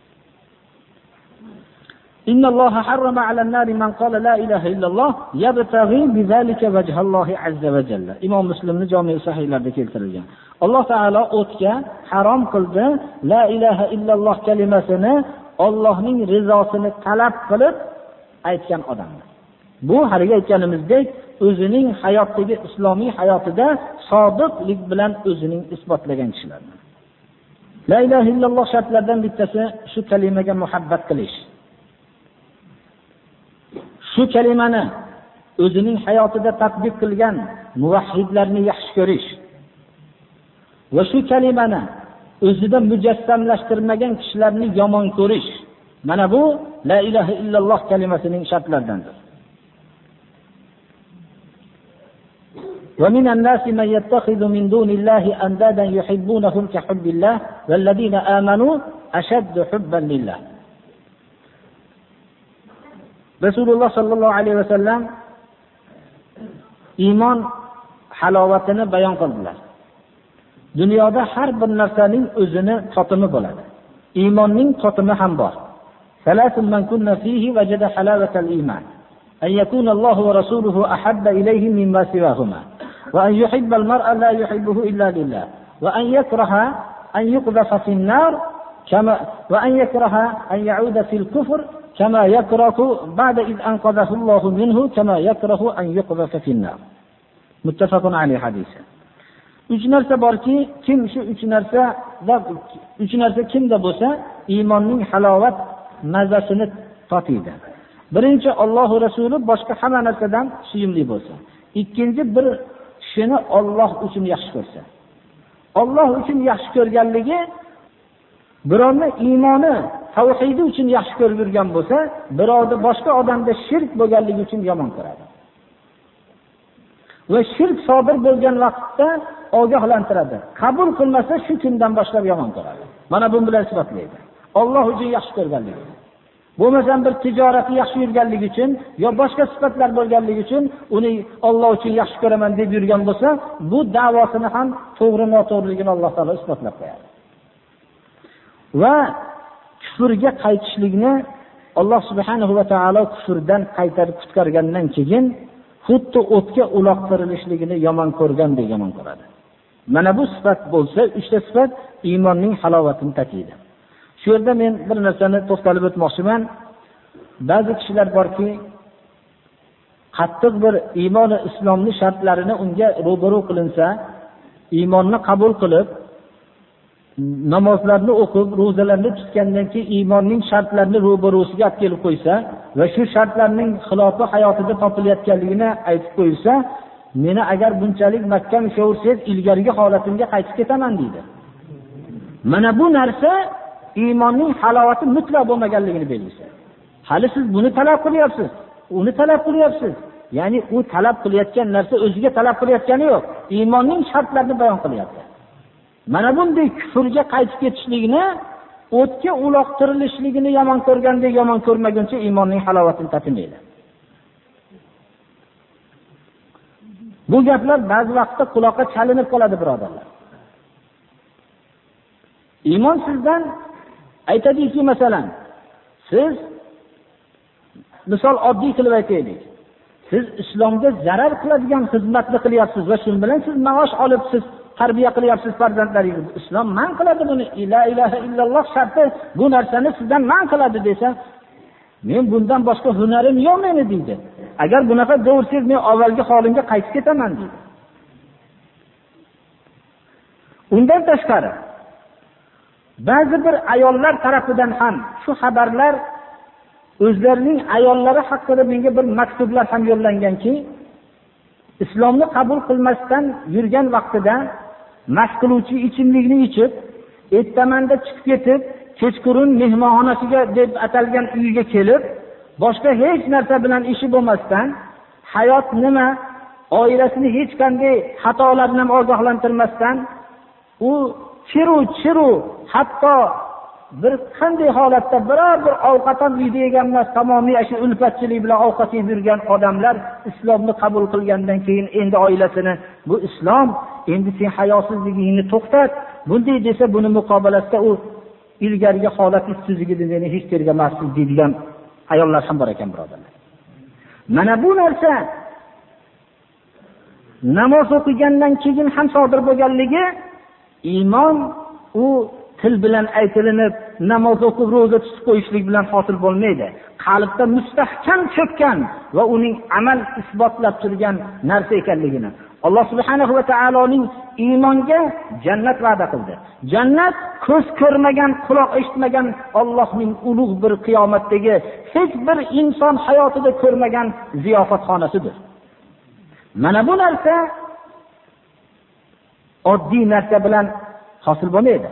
Innalloha harrama 'alan nari man qala la ilaha illalloh yabtaghi bizalika wajhallohi azza va jalla. Imom Muslimning Jami' sahihlarida keltirilgan. Alloh taolo o'tga harom qildi la ilaha illalloh kalimasini Allohning rizosini talab qilib aytgan odamlar. Bu haliga aytganimizdek o'zining hayotdagi islomiy hayotida sodiqlik bilan o'zining isbotlagan kishilar. La ilaha illalloh shartlaridan bittasi shu kalimaga muhabbat qilish. Shu kalimani o'zining hayotida tatbiq qilgan muvahhidlarni yaxshi ko'rish va shu kalimani o'zida mujassamlashtirmagan kishilarni yomon ko'rish. Mana bu la ilaha illalloh kalimasining shartlaridandir. ومن الناس من يتخذ من دون الله أندادا يحبونهم كحب الله والذين آمنوا أشد حبا لله. Rasululloh sallallohu alayhi vasallam iymon halovatini bayon qildilar. Dunyoda har bir narsaning o'zini totimi bo'ladi. Iymonning totimi ham bor. Salasun man kunna fihi wajada halawatal iman. An yakuna Allohu va rasuluhu ahabba ilayhi mimma siwahuma. Wa an yuhibba al-mar'a la yuhibbuhu illa lillah. Wa an yakraha an yuqdhafa fi an-nar kama wa an yakraha an ya'uda fi al-kufr kama yakrahu ba'da id anqadhahu Allahu minhu kama yakrahu an yuqdhafa fi an-nar. Muttafaqun alayhi hadis. Uch narsa borki, kim shu uch narsa va uch narsa kimda bo'lsa, iymonning halovat mazasini totiydi. Birinchi, Alloh va Rasuli boshqa hamma narsadan suyumli bo'lsa. Ikkinchi, bir kishini Alloh uchun yaxshi ko'rsa. Alloh uchun yaxshi ko'rganligi birovni iymoni, tavhidi uchun yaxshi ko'rib yurgan bo'lsa, birovni boshqa odamda shirk bo'lganligi uchun yomon ko'radi. Va shirk sodir bo'lgan vaqtda ogohlantiradi. Qabul qilmasa shu kundan boshlab yomon ko'radi. Mana bu bilan isbotlaydi. Alloh uchun yaxshi ko'rganligi. Bo'lmasam bir tijorati yaxshi yurganligi uchun yo boshqa sifatlar bo'lganligi uchun uni Alloh uchun yaxshi ko'raman deb yurgan bo'lsa, bu da'vosini ham to'g'ri-noto'g'riligini Alloh taolo isbotlab qo'yadi. Va kufrga qaytishlikni Alloh subhanahu va taolo kufrdan qaytarib qutqargandan keyin xuddi o'tga uloqtirilishligini yomon ko'rgandek yomon ko'radi. Mana bu sifat bo'lsa, uchta sifat iymonning halovatini tatiydi. Shu yerda men bir narsani to'xtalib o'tmoqchiman. Ba'zi kishilar borki, qattiq bir iymoni islomning shartlarini unga ro'baro qilinsa, iymonni qabul qilib, namozlarni o'qib, ro'zalarni tutgandan keyin iymonning shartlarini ro'barosiga olib kelib qo'ysa va shu shartlarning xilofi hayotida topilayotganligini aytib qo'ysa, meni agar bunchalik mahkam ushlasangiz, ilgarigi holatimga qaytib ketaman deydi. Mana bu narsa iymonning halovati mutlaq bo'lmaganligini belgisi. Hali siz buni talab qilyapsiz, uni talab qilyapsiz. Ya'ni u talab qilayotgan narsa o'ziga talab qilayotgani yo'q, iymonning shartlarini bayon qilyapti. Mana bunday kufrga qaytib ketishlikni, o'tga uloqtirilishligini yomon ko'rgandek yomon ko'rmaguncha iymonning halovatini tatimaydi. Bu gaplar ba'zi vaqtda quloqqa chalinib qoladi, birodarlar. Iymon sizdan aytadiki, masalan, siz misol oddiy qilib aytaylik. Siz islomga zarar qiladigan xizmatni qilyapsiz va shu bilan siz maosh olib siz tarbiya qilyapsiz farzandlaringizni. Islom man qiladi buni. La ilaha illalloh sharti bu narsani sizdan man qiladi desa, men bundan boshqa hunarim yo'q meni deydi. Agar bunaqa deursiz, men avvalgi holimga qaytib ketaman deydi. Undan tashqari ba'zi bir ayollar tarafidan ham shu xabarlar o'zlarining ayollari haqida menga bir maktublar ham yo'llanganki, islomni qabul qilmasdan yurgan vaqtida mast qiluvchi ichimlikni ichib, ertamanda chiqib ketib, kechqurun mehmonxonasiga deb atalgan uyiga kelib, boshqa hech narsa bilan ishi bo'lmasdan, hayot nima, oilasini hech qanday xatolardan ham ogohlantirmasdan, u chiru chiru hatto bir qanday holatda biror bir ovqat ham uyda yegan emas, tamomiy shu ulfatchilik bilan ovqat yeb yurgan odamlar islomni qabul qilgandan keyin endi oilasini, bu islom, endi sen hayosizligingni to'xtat, bunday desa, buni muqobalasida u ilgarigi holat ustizligini meni hech yerga mas'ul deydigan ayollar ham bor ekan, birodarlar. Mana bu narsa namoz o'qigandan keyin ham sodir bo'lganligi, iymon u til bilan aytilinib, namoz o'qib, roza tutib qo'yishlik bilan hosil bo'lmaydi. Qalbda mustahkam cho'kkan va uning amal isbotlab turgan narsa ekanligini Alloh subhanahu va taoloning iymonga jannat va'da qildi. Jannat ko'z ko'rmagan, quloq eshitmagan Allohning ulug' bir qiyomatdagi hech bir inson hayotida ko'rmagan ziyofatxonasidir. Mana bu narsa oddiy narsa bilan hosil bo'lmaydi.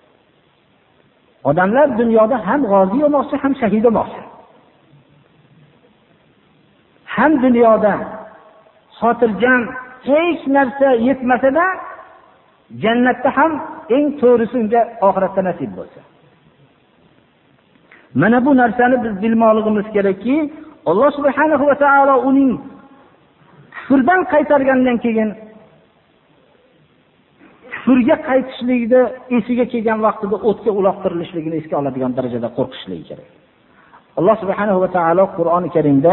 Odamlar dunyoda ham g'ozi bo'lmoqchi, ham shahid bo'lmoqchi. Ham dunyoda xotirjam, hech narsa yetmasa-da, jannatda ham eng to'g'risi unga oxiratda nasib bo'lsa. Mana bu narsani biz bilmoqligimiz kerakki, Alloh subhanahu va taolo uning kufrdan qaytargandan keyin kufrga qaytishlikni esiga kelgan vaqtida o'tga uloqtirilishligini esga oladigan darajada qo'rqishligi kerak. Alloh subhanahu va taolo Qur'oni Karimda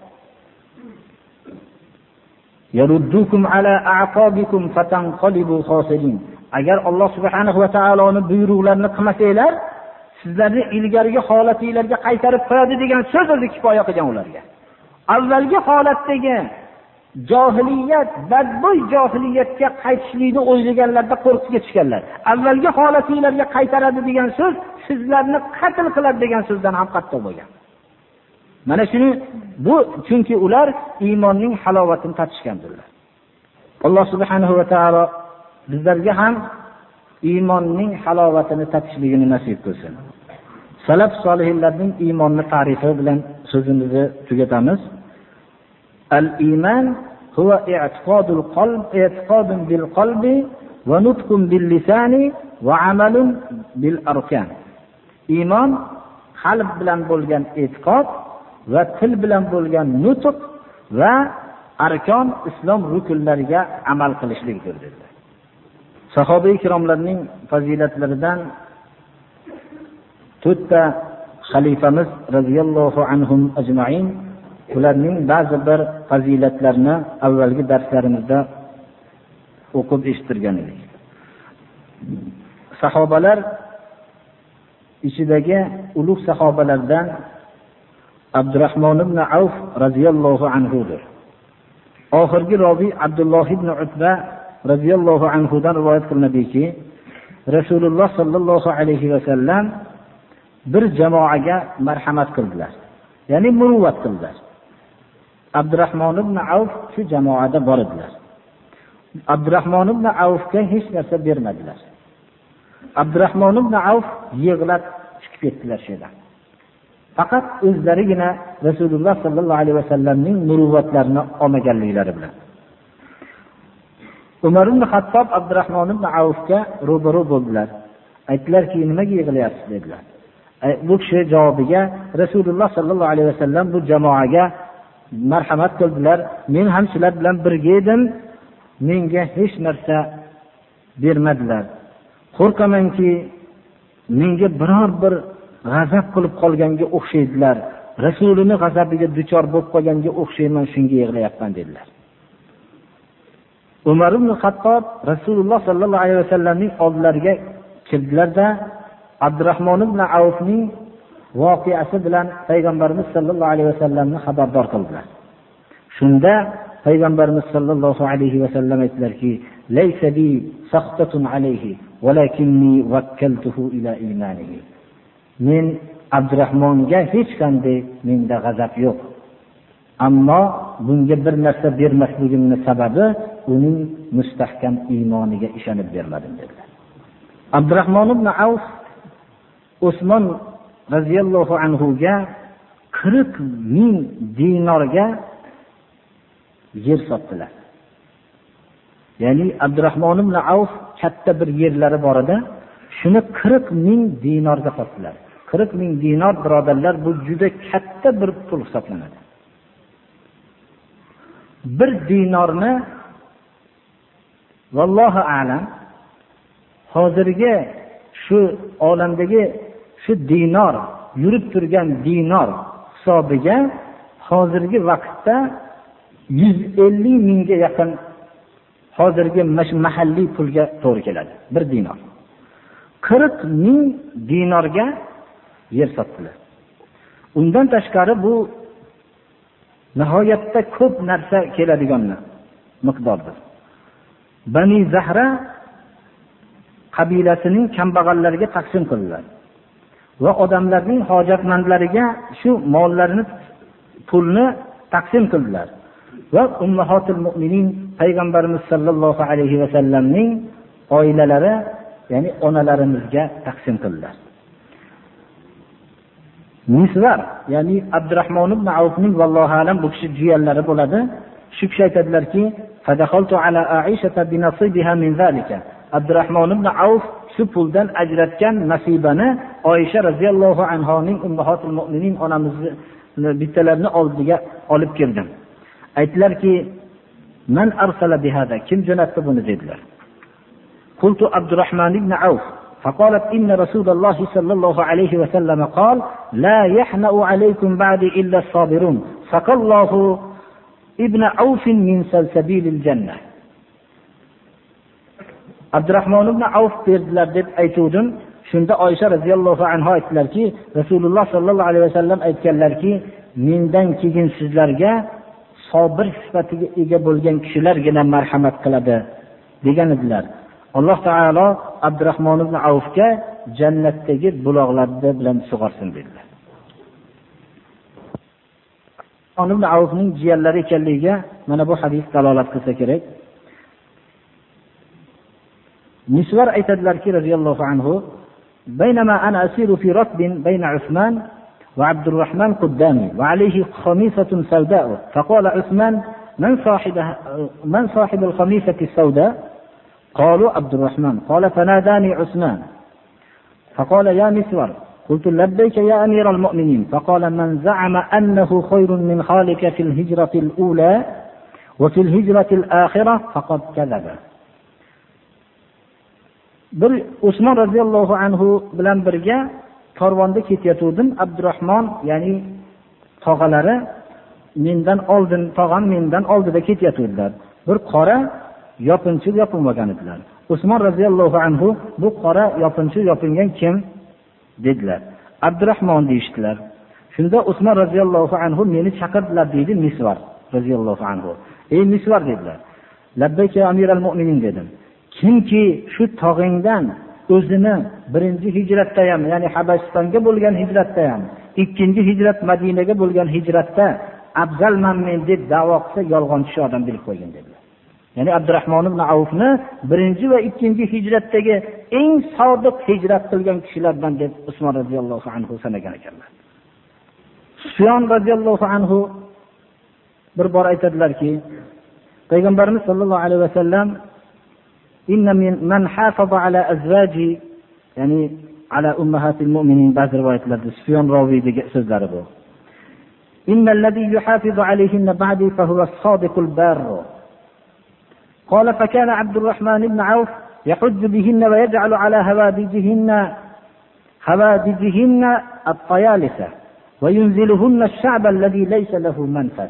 yaruddukum ala a'qabikum fatanqalibu khosirin. Agar Alloh subhanahu va taoloning buyruqlarini qilmasanglar, sizlarni ilgarigi holatingizga qaytarib qo'yadi degan so'z o'zi kifoya qilgan ularga. Avvalgi holatdagi johiliyat, badbo'y johiliyatga qaytishlikni o'ylaganlarda qo'rqishga tushganlar. Avvalgi holatingizga qaytaradi degan so'z sizlarni qatl qiladi degan so'zdan ham qattiq bo'lgan. Mana shuni bu chunki ular iymonning halovatini tatishgandirlar. Alloh subhanahu va taolo bizlarga ham iymonning halovatini tatishligini nasib qilsin. Salaf solihlarning iymonni ta'rifi bilan so'zimizni tugatamiz. Al-iman huwa i'tiqadul qalb, i'tiqadun bil qalbi va nutqun bil lisani va amalun bil arkan. Iymon qalb bilan bo'lgan e'tiqod va til bilan bo'lgan nutq va arkon, islom rukunlariga amal qilishlikdir dedilar. Sahoba ikromlarning fazilatlaridan to'rtta xalifamiz radhiyallohu anhum ajma'in ularning ba'zi bir fazilatlarini avvalgi darslarimizda o'qib eshittirgan edik. Sahobalar ichidagi ulug' sahobalardan Abdurrahmon ibn Avf radhiyallohu anhudir. Oxirgi roviy Abdulloh ibn Utba radhiyallohu anhu dan rivoyat qilinadiki, Rasululloh sallallohu alayhi va sallam bir jamoaga marhamat qildilar. Ya'ni muruvvat qildilar. Abdurrahmon ibn Avf shu jamoada bor edilar. Abdurrahmon ibn Avfga hech narsa bermadilar. Abdurrahmon ibn Avf yig'lab chiqib ketdilar she'dan. Faqat o'zlarigina Rasululloh sallallohu alayhi va sallamning muruvvatlarini olmaganliklari bilan. Umar ibn Xattob Abdurrahmon ibn Avfga ro'baro bo'ldilar. Aytdilarki, nimaga yig'layapsiz dedilar. Bu kishi javobiga Rasululloh sallallohu alayhi va sallam bu jamoaga marhamat qildilar. Men ham sizlar bilan birga edim. Menga hech narsa bermadilar. Qo'rqamanki, menga biror bir g'azab qilib qolganga o'xshaydilar. Rasulining g'azabiga duchor bo'lib qolganga o'xshayman, shunga yig'layapman dedilar. Umar ibn Xattob Rasululloh sallallohu alayhi va sallamning oldilariga kirdilar-da, Abdurrahmon ibn Avfning voqeasi bilan payg'ambarimiz sallallohu alayhi va sallamni xabardor qildilar. Shunda payg'ambarimiz sallallohu alayhi va sallam aytdilarki, "Laysa bi saqtatun alayhi, walakinni wakkaltuhu ila imanihi." Men Abdurrahmonga hech qanday menda g'azab yo'q. Ammo bunga bir narsa bermasligimning sababi uning mustahkam iymoniga ishonib bermadim dedilar. Abdurrahmon ibn Avf Osmon radhiyallohu anhu ga qirq ming dinorga yer sotdilar. Ya'ni Abdurrahmon ibn Avf katta bir yerlari bor edi, shuni qirq ming dinorga sotdilar. qirq ming dinor birodarlar, bu juda katta bir pul hisoblanadi. Bir dinorni vallohu a'lam hozirgi shu olamdagi shu dinor, yurib turgan dinor hisobiga hozirgi vaqtda yuz ellik mingga yaqin hozirgi mahalliy pulga to'g'ri keladi bir dinor. qirq ming dinorga yer sotdilar. Undan tashqari bu nihoyatda ko'p narsa keladigan miqdordir. Bani Zahra qabilasining kambag'allariga taqsim qildilar va odamlarning hojatmandlariga shu mollarini, pulni taqsim qildilar va ummahatul mu'minin payg'ambarimiz sallallohu alayhi va sallamning oilalari, ya'ni onalarimizga taqsim qildilar. Misvar, ya'ni Abdurrahmon ibn Avfning vallohu alam bu kishi jiyanlari bo'ladi. Shu kishi aytadilarki, فدخلت على عائشة بنصيبها من ذلك. Abdurrahmon ibn Avf shu puldan ajratgan nasibani Oysha radhiyallohu anhoning ummahatul mu'minin onamizni bittalarini oldiga olib keldim. Aytdilarki, "Man arsala bihada?" Kim jo'natdi buni dedilar. Qultu Abdurrahmon ibn Avf. فقالت إن رسول الله صلى الله عليه وسلم قال لا يحنأ عليكم بعد إلا الصابرون فقال الله ابن عوف من سلسبيل الجنة. Abdurrahmon ibn Avf berdilar deb aytuvdim. Shunda Oysha radhiyallohu anha aytdilarki, Rasululloh sallallohu alayhi vasallam aytganlarki, mendan keyin sizlarga sabr sifatiga ega bo'lgan kishilargina marhamat qiladi degan edilar. Alloh taolo Abdurrahmon ibn Avfga jannatdagi buloqlarda bilan sug'orsin dedilar. Abdurrahmon ibn Avfning jiyanlari ekanligiga mana bu hadis dalolat qilsa kerak. Misvar aytadilarki radhiyallohu anhu, "Baynama ana asiru fi ratbin bayna Uthman wa Abdurrahman qaddami wa alayhi khamisatun sawda'u faqala Uthman man sahibaha man sahib al-khamisati as-sawda قالوا عبد الرحمن قال فناداني عثمان فقال يا مسور قلت لبيك يا أمير المؤمنين فقال من زعم أنه خير من خالك في الهجرة الأولى وفي الهجرة الآخرة فقد كذب. bir Usmon radhiyallohu anhu bilan birga karvonda ketayotgandim. Abdurrahmon, ya'ni tog'alari mendan oldin, tog'am mendan oldida ketayotganlar. Bir qora yopinchiq yopinmagan edilar. Usmon radhiyallohu anhu bu qora yopinchiq yopingan kim dedilar. Abdurrahmon deyishdilar. Shunda Usmon radhiyallohu anhu meni chaqirdilar deydi Misvar radhiyallohu anhu. Ey Misvar dedilar. Labbayka amiral mu'minin dedim. Kimki shu tog'ingdan o'zini birinchi hijratda ham, ya'ni Habasistonga bo'lgan hijratda ham, ikkinchi hijrat Madinaga bo'lgan hijratda afzalman men deb da'vo qilsa yolg'onchi odam bilib qo'ygan dedilar. Ya'ni Abdurrahmon ibn Avfni birinchi va ikkinchi hijratdagi eng sodiq hijrat qilgan kishilardan deb Usmon radhiyallohu anhu sanagan ekanlar. Sufyon radhiyallohu anhu bir bor aytadilarki, Payg'ambarimiz sollallohu alayhi vasallam inna min man hafaza ala azwaji, ya'ni ala ummahatil mu'minin, ba'zi rivoyatlarda Sufyon roviydiga so'zlari bu. Innal ladhi yuhafizu alayhinna ba'di fa huwa as-sadiqul barr. قال فكان عبد الرحمن بن عوف يحج بهن ويجعل على هوادجهن هوادجهن الطيالسة وينزلهن الشعب الذي ليس له منفذ.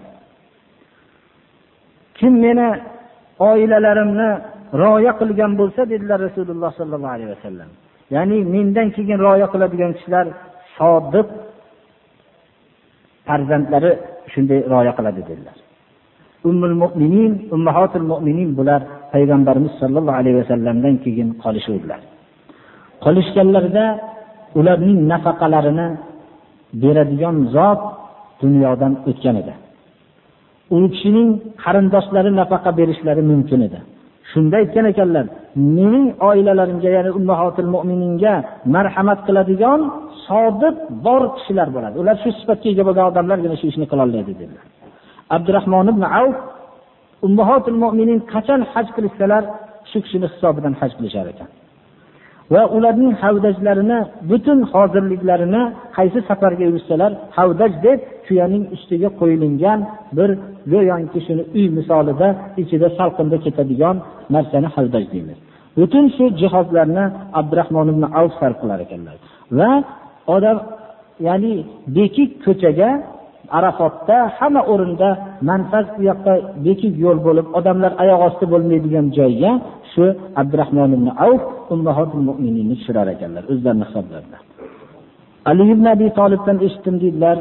Kim meni oilalarimni rioya qilgan bo'lsa dedilar Rasululloh sallallohu alayhi vasallam. Ya'ni mendan keyin rioya qiladigan kishilar sodiq farzandlari shunday rioya qiladi dedilar. Ummul mu'minin, ummahatul mu'minin bular Payg'ambarimiz sollallohu alayhi vasallamdan keyin qolishuvdilar. Qolishganlarida ularning nafaqalarini beradigan zot dunyodan o'tgan edi. U kishining qarindoshlari nafaqa berishlari mumkin edi. Shunda aytgan ekanlar, mening oilalarimga, ya'ni ummahatul mu'mininga marhamat qiladigan sodiq bor kishilar bo'ladi. Ular shu sifatga ega bo'lgan odamlargina shu ishni qila oladi dedilar. Abdurrahmon ibn Avf ummahatul mu'minin qachon haj qilsalar shu kishining hisobidan haj qilishar ekan. Va ularning havdajlarini, butun hozirliklarini qaysi safarga yursalar, havdaj deb tuyaning ustiga qo'yilgan bir go'yoki shuni uy misolida ichida salqinda ketadigan narsani havdaj deymiz. Butun shu jihozlarni Abdurrahmon ibn Avf sarf qilar ekanlar. Va odam, ya'ni bekik ko'chaga Arafotda hamma o'rinda manfaz u yoqqa bekik yo'l bo'lib, odamlar oyoq osti bo'lmaydigan joyga shu Abdurrahmon ibn Avf ummahatul mu'mininni tushirar ekanlar o'zlarining hisoblarida. Ali ibn Abi Talibdan eshitdim dedilar.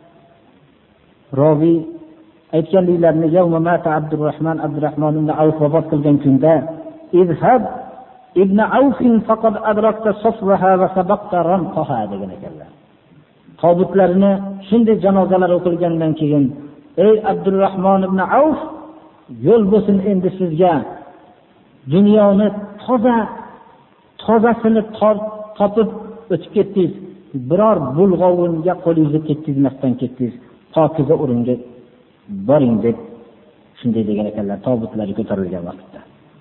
Rovi aytganliklarini, yawma mata Abdurrahman Abdurrahmon ibn Avf vafot qilgan kunda, "Izhab ibn Avf faqad adrakta safraha va sabaqta ramqaha" degan ekanlar. Tobutlarini shunday janozalar o'qilgandan keyin, ey Abdurrahmon ibn Avf, yo'l bo'lsin endi sizga. Dunyoni toza tozasini topib o'tib ketdingiz. Biror bulg'ovunga qo'lingizni tekkizmasdan ketdingiz. Pokiza o'ringa boring deb Shunday degan ekanlar, tobutlari ko'tarilgan vaqtda.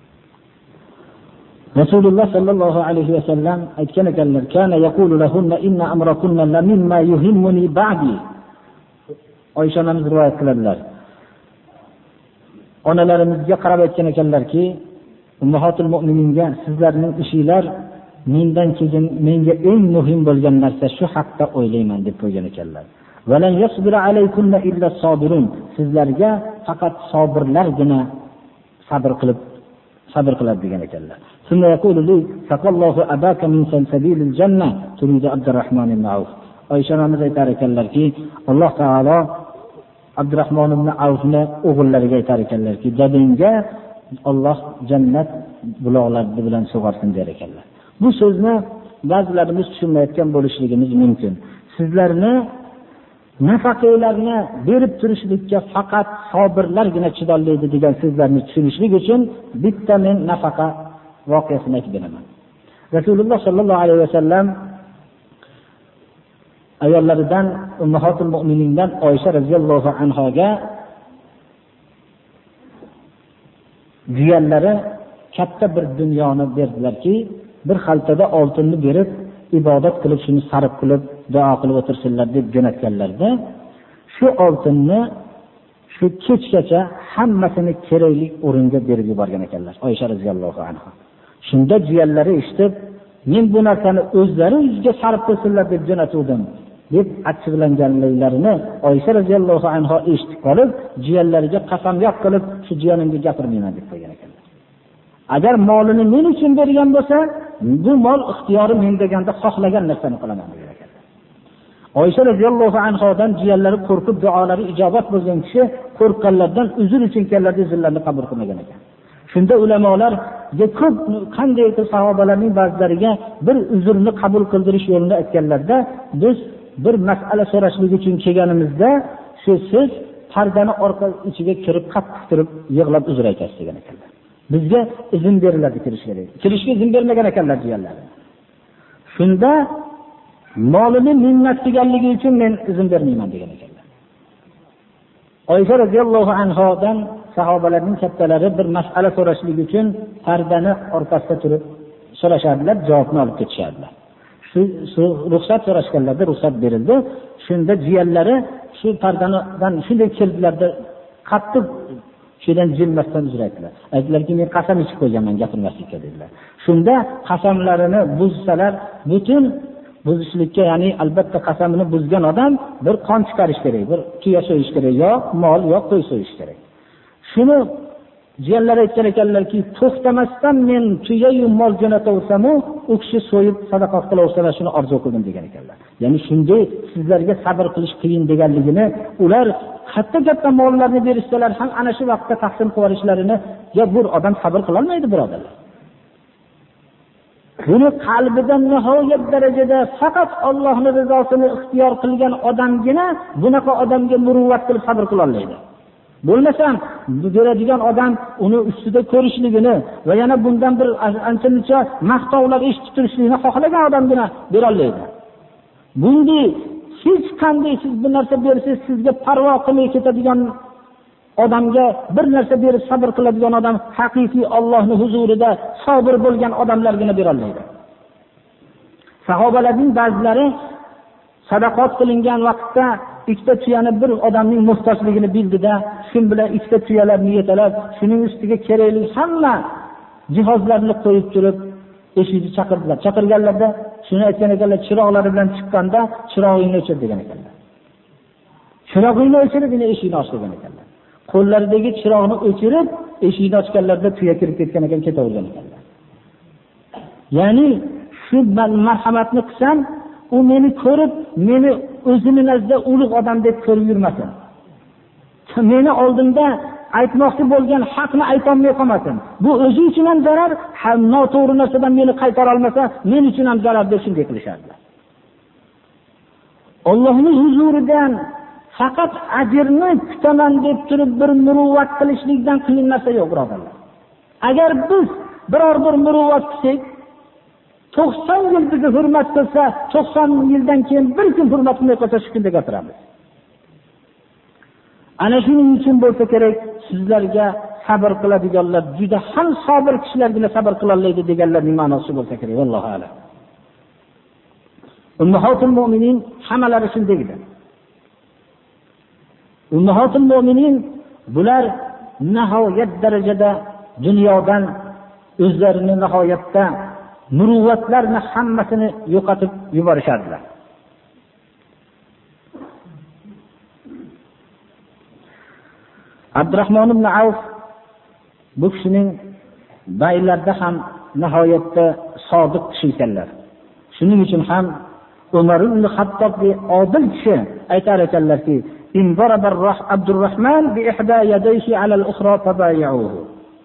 Rasululloh sallallohu alayhi va sallam aytgan ekanlar, kana yaqulu lahunna inna amrakunna la mimma yuhimmuni ba'di. Oysha onamiz rivoyat qiladilar. Onalarimizga qarab aytgan ekanlarki, ummahatul mu'mininga sizlarning ishinglar mendan keyin menga eng muhim bo'lgan narsa shu haqda o'ylayman deb qo'ygan ekanlar. Valan yasbira alaykunna illa sabirun. Sizlarga faqat sabirlargina sabr qilib sabr qiladi degan ekanlar. Shunda yaqulu li saqallohu abaka min sabilil janna turidu Abdurrahmon ibn Avf. Oysha onamiz aytar ekanlarki, Alloh taolo Abdurrahmon ibn Avfni o'g'illariga aytar ekanlarki, dadangga Alloh jannat buloqlari bilan sug'orsin der ekanlar. Bu so'zni ba'zilarimiz tushunmayotgan bo'lishligimiz mumkin. Sizlarni nafaqalarni berib turishlikka faqat sabirlargina chidollaydi degan so'zlarni tushunishlik uchun bitta men nafaqa voqeasini aytib beraman. Rasululloh sallallohu alayhi vasallam ayollaridan ummahatul mu'minindan Oysha radhiyallohu anhoga jiyanlari katta bir dunyoni berdilarki, bir xaltada oltinni berib, ibodat qilib, shuni sarf qilib, duo qilib o'tirsinlar deb jo'natganlarda, shu oltinni shu kechgacha hammasini kerakli o'ringa berib yuborgan ekanlar, Oysha radhiyallohu anha. Shunda jiyanlari eshitib, men bu narsani o'zlari o'ziga sarf qilsinlar deb jo'natuvdim deb achchiqlanganliklarini Oysha radhiyallohu anha eshitib qolib, jiyanlariga qasamyod qilib, shu jiyanimga gapirmayman deb qo'ygan ekanlar. Agar molini men uchun bergan bo'lsa, bu mol ixtiyori men deganda xohlagan narsani qilaman degan ekanlar. Oysha radhiyallohu anhodan jiyanlari qo'rqib, duolari ijobat bo'lgan kishi qo'rqqanlardan uzr uchun keladi, uzrlarni qabul qilmagan ekan. Shunda ulamolarga ko'p qanday sahobalarning ba'zilariga bir uzrni qabul qildirish yo'lini aytganlarda, biz bir masala so'rashlik uchun kelganimizda shu siz pardani orqa ichiga kirib qattiq turib yig'lab uzr aytasiz degan ekanlar. Bizga izn beriladi kirishga. Kirishga izn bermagan ekanlar jiyanlar. Shunda molini minnat deganligi uchun men izn bermayman degan ekanlar. Oysha radhiyallohu anhodan sahobalarning kattalari bir masala so'rashlik uchun pardani orqasida turib so'rashardilar, javobni olib ketishardilar. Shu ruxsat so'rashganlarda ruxsat berildi. Shunda jiyanlari shu pardanidan shunday kirdilarda qattiq shundan jilmasdan uzr aytdilar. Aytdilarki, men qasam ichib qo'yganman gapirmaslikka dedilar. Shunda qasamlarini buzsalar, butun buzishlikka, ya'ni albatta qasamini buzgan odam bir qon chiqarish kerak, bir tuya so'yish kerak, yo mol, yo qo'y so'yish kerak. Shuni jiyanlar aytgan ekanlarki, to'xtamasdan men tuya-yu mol jo'nataversam, u kishi so'yib sadaqa qilaversalar, shuni orzu qildim degan ekanlar. Ya'ni shunday sizlarga sabr qilish qiyin deganligini, ular katta-katta mollarni berishsalar ham ana shu vaqtda taqsim qilishlarini, ya bu odam sabr qila olmaydi birodarlar. Buni qalbidan nihoyat darajada faqat Allohning rizosini ixtiyor qilgan odamgina bunaqa odamga muruvvat qilib sabr qila olmaydi. Bo'lmasam, bu beradigan odam uni ustida ko'rishligini va yana bundan bir ancha-muncha maqtovlar eshitib turishligini xohlagan odamgina bera olmaydi. Bunday hech qanday siz bir narsa bersangiz, sizga parvo qilmay ketadigan odamga bir narsa berib sabr qiladigan odam haqiqiy Allohning huzurida sabr bo'lgan odamlargina bera olmaydi. Sahobalarning ba'zilari sadaqat qilingan vaqtda ikkita tuyani bir odamning muhtojligini bildida, shun bilan ikkita tuyalarni yetalab, shuning ustiga kerakli hamma jihozlarni qo'yib turib, eshikni chaqirdilar. Chaqirganlarda shuni aytgan ekanlar, chiroqlari bilan chiqqanda chirog'ingni o'chir degan ekanlar. Chirog'ingni o'chirib, yana eshikni och degan ekanlar. Qo'llaridagi chiroqni o'chirib, eshikni ochganlarda tuya kirib ketgan ekan, ketavergan ekanlar. Ya'ni shu marhamatni qilsam, u meni ko'rib, meni o'zining nazdida ulug' odam deb ko'rib yurmasin. Meni oldimda aytmoqchi bo'lgan haqni aytolmay qolmasin. Bu o'zi uchun ham zarar, ham noto'g'ri narsadan meni qaytara olmasa, men uchun ham zarar deb shunday qilishardilar. Allohning huzuridan faqat ajrni kutaman deb turib bir muruvvat qilishlikdan qiyin narsa yo'q, birodarlar. Agar biz biror bir muruvvat qilsak, to'qson yil bizni hurmat qilsa, to'qson yildan keyin bir kun hurmat qilmay qolsa, shu kunda gapiramiz. Ana shuning uchun bo'lsa kerak, sizlarga sabr qiladiganlar juda ham sabr kishilargina sabr qila oladi deganlarning ma'nosi bo'lsa kerak. Allohu a'lam. Ummahatul mu'minin hammalari shunday edi. Ummahatul mu'minin bular nihoyat darajada dunyodan o'zlarini nihoyatda muruvvatlarni hammasini yo'qotib yuborishardilar. Abdurrahmon ibn Avf bu kishining baylarda ham nihoyatda sodiq kishi ekanlar. Shuning uchun ham Umar ibn Xattobning odil kishi aytar ekanlarki, "Indaraba Abdurrahman bi ihda yadayhi ala al-ukhra tabayuhu."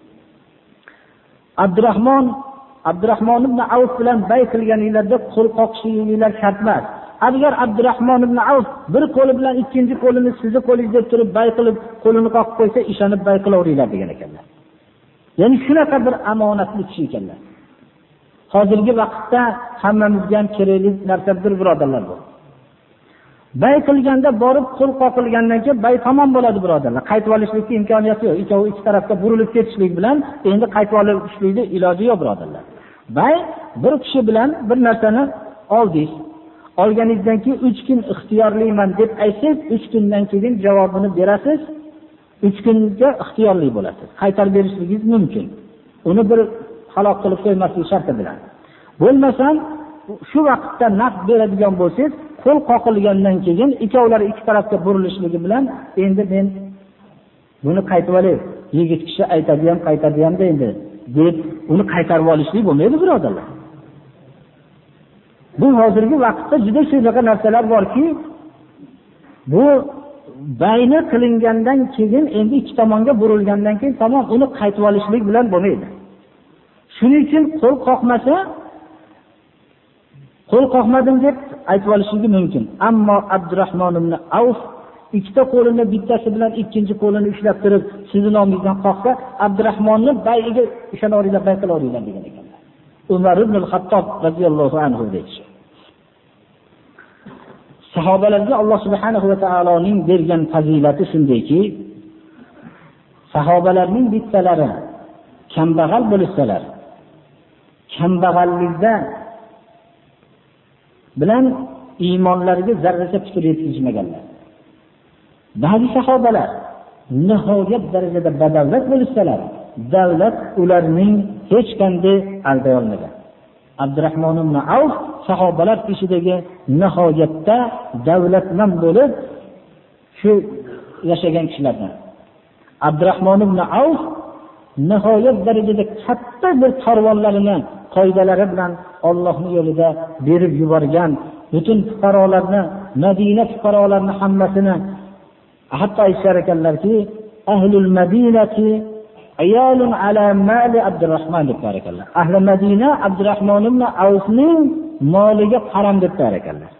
Abdurrahmon Abdurrahmon ibn Avf bilan bay qilganinglarda qo'l qoqishinglar shart emas. Agar Abdurrahmon ibn Avf bir qo'li bilan ikkinchi qo'lini sizni qo'lingizda turib bay qilib qo'lini qoqib qo'ysa, ishonib bay qilaveringlar degan ekanlar. Ya'ni shunaqa bir omonatli kishi ekanlar. Hozirgi vaqtda hammamizga ham kerakli narsadir birodarlar bu. Bay qilganda borib qo'l qoqilgandan keyin bay tamom bo'ladi birodarlar. Qaytib olishlikka imkoniyati yo'q. Ikkovi ikki tarafga burilib ketishlik bilan endi qaytib olishlikning iloji yo'q birodarlar. Bay bir kishi bilan bir narsani oldingiz. Olganingizdan keyin uch kun ixtiyorliman deb aytsangiz, uch kundan keyin javobini berasiz. uch kunga ixtiyorli bo'lasiz. Qaytarib berishligingiz mumkin. Uni bir halok qilib qo'ymaslik sharti bilan. Bo'lmasam, shu vaqtda naqd beradigan bo'lsangiz, qo'l qoqilgandan keyin ikkovlari ikki tarafga burilishligi bilan endi men buni qaytib olay. Yigit kishi aytadi ham, qaytadi ham deydi, deb uni qaytarib olishlik bo'lmaydi birodarlar. Bu hozirgi vaqtda juda shunaqa narsalar borki, bu bayni qilingandan keyin endi ikki tomonga burilgandan keyin tamom uni qaytib olishlik bilan bo'lmaydi. Shuning uchun qo'l qoqmasa, qo'l qoqmadim deb aytib olishligi mumkin. Ammo Abdurrahmon ibn Avf ikkita qo'lini bittasi bilan ikkinchi qo'lini ushlab turib, sizning nomingizdan qoqsa, Abdurrahmonni bayiga ishonaveringlar, bay qilaveringlar degan ekanlar. Umar ibn al-Xattob radhiyallohu anhu deydi. Sahobalarga Alloh subhanahu va taoloning bergan fazilati shundayki, sahobalarning bittalari kambag'al bo'lsalar, kambag'allikda bilan iymonlariga zarracha fikr yetkazmaganlar. Ba'zi sahobalar nihoyat darajada badavlat bo'lsalar, davlat ularning hech qanday alday olmagan. Abdurrahmon ibn Avf sahobalar ichidagi nihoyatda davlatman bo'lib shu yashagan kishilardan. Abdurrahmon ibn Avf nihoyat darajada katta bir karvonlarini qoidalari bilan Allohning yo'lida berib yuborgan, butun fuqarolarni, Madina fuqarolarini hammasini hatto aytishar ekanlarki, ahlul madinati ayolun ala mali Abdurrahmon deb barakallah. Ahli Madina Abdurrahmon ibn Avfning moliga qaram deb barakallah.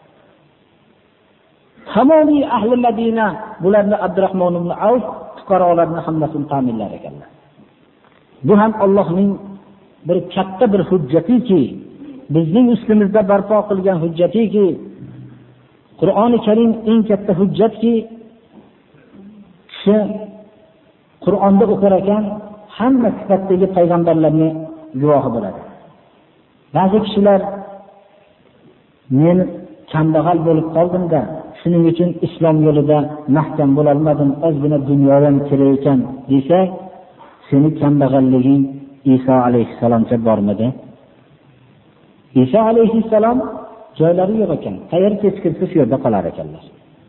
Tamomiy ahli Madina bularni Abdurrahmon ibn Avf fuqarolarni hammasini ta'minlar ekanlar. Bu ham Allohning bir katta bir hujjatiki, bizning ustimizda barpo qilgan hujjatiki, Qur'oni Karim eng katta hujjatki, kishi Qur'onda o'qir ekan, hamma sifatdagi payg'ambarlarning guvohi bo'ladi. Ba'zi kishilar men kambag'al bo'lib qoldim-da, shuning uchun islom yo'lida mahkam bo'la olmadim, ozgina dunyodan kerak ekan desa, seni kambag'alliging Iso alayhissalomcha bormidi? Iso alayhissalom joylari yo'q ekan, qayer kechkirsa shu yerda qolar ekanlar.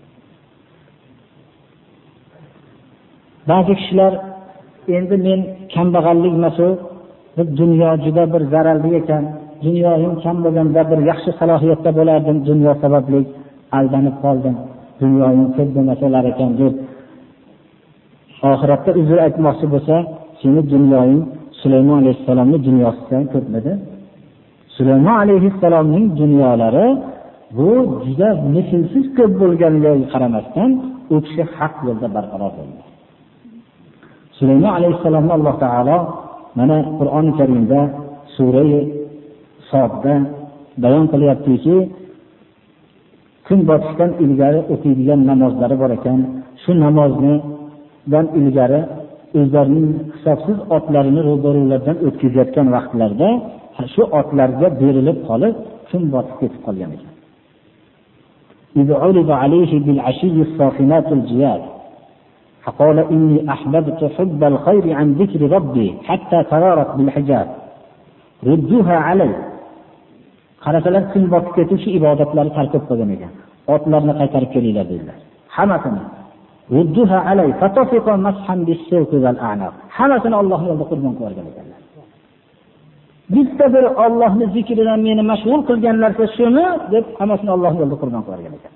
Ba'zi kishilar endi men kambag'allik masu, bu dunyo juda bir zararli ekan, dunyoyim kam bo'lganda bir yaxshi salohiyatda bo'lardim, dunyo sababli aldanib qoldim, dunyoyim ko'p demasalar ekan deb oxiratda uzr aytmoqchi bo'lsa, seni dunyoying Sulaymon alayhissalomning dunyosidan ko'pmidi? Sulaymon alayhissalomning dunyolari bu juda mislsiz ko'p bo'lganiga qaramasdan, u kishi haq yo'lda barqaror bo'ldi. Sulaymon alayhissalomni Alloh taolo mana Qur'oni Karimda sura Sodda bayon qilyaptiki, kun botishdan ilgari o'qiydigan namozlari bor ekan, shu namozdan ilgari o'zlarining hisobsiz otlarini ro'barulardan o'tkazayotgan vaqtlarda shu otlarga berilib qolib kun botib ketib qolgan ekan. إذ عرض عليه بالعشي الصافنات الجياد فقال إني أحببت حب الخير عن ذكر ربي حتى ترارت بالحجاب ردوها علي. qarasalar kun botib ketib shu ibodatlari tark etib qolgan ekan. Otlarni qaytarib kelinglar dedilar. Hammasini. Rudduha alay fatafiqa mashan bis-sawq wal a'naq. Hammasini Alloh yo'lida qurbon qilgan ekanlar. Bitta bir Allohning zikridan meni mashg'ul qilganlarsa shuni deb hammasini Alloh yo'lida qurbon qilgan ekan.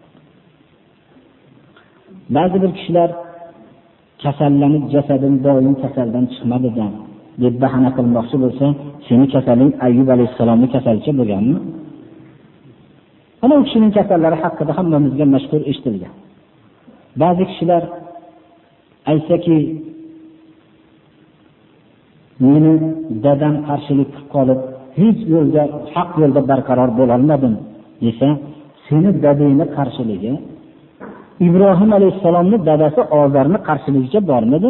Ba'zi bir kishilar kasallanib jasadim doim kasaldan chiqmadidan deb bahona qilmoqchi bo'lsa, seni kasaling Ayyub alayhisalomning kasalicha bo'lganmi? Ana u kishining kasallari haqida hammamizga mashhur eshitilgan. Ba'zi kishilar aytsaki, meni dadam qarshilik qilib qolib, hech yo'lda, haq yo'lda barqaror bo'la olmadim desa, seni dadangning qarshiligi Ibrohim alayhisalomning dadasi Ozarning qarshiligicha bormidi?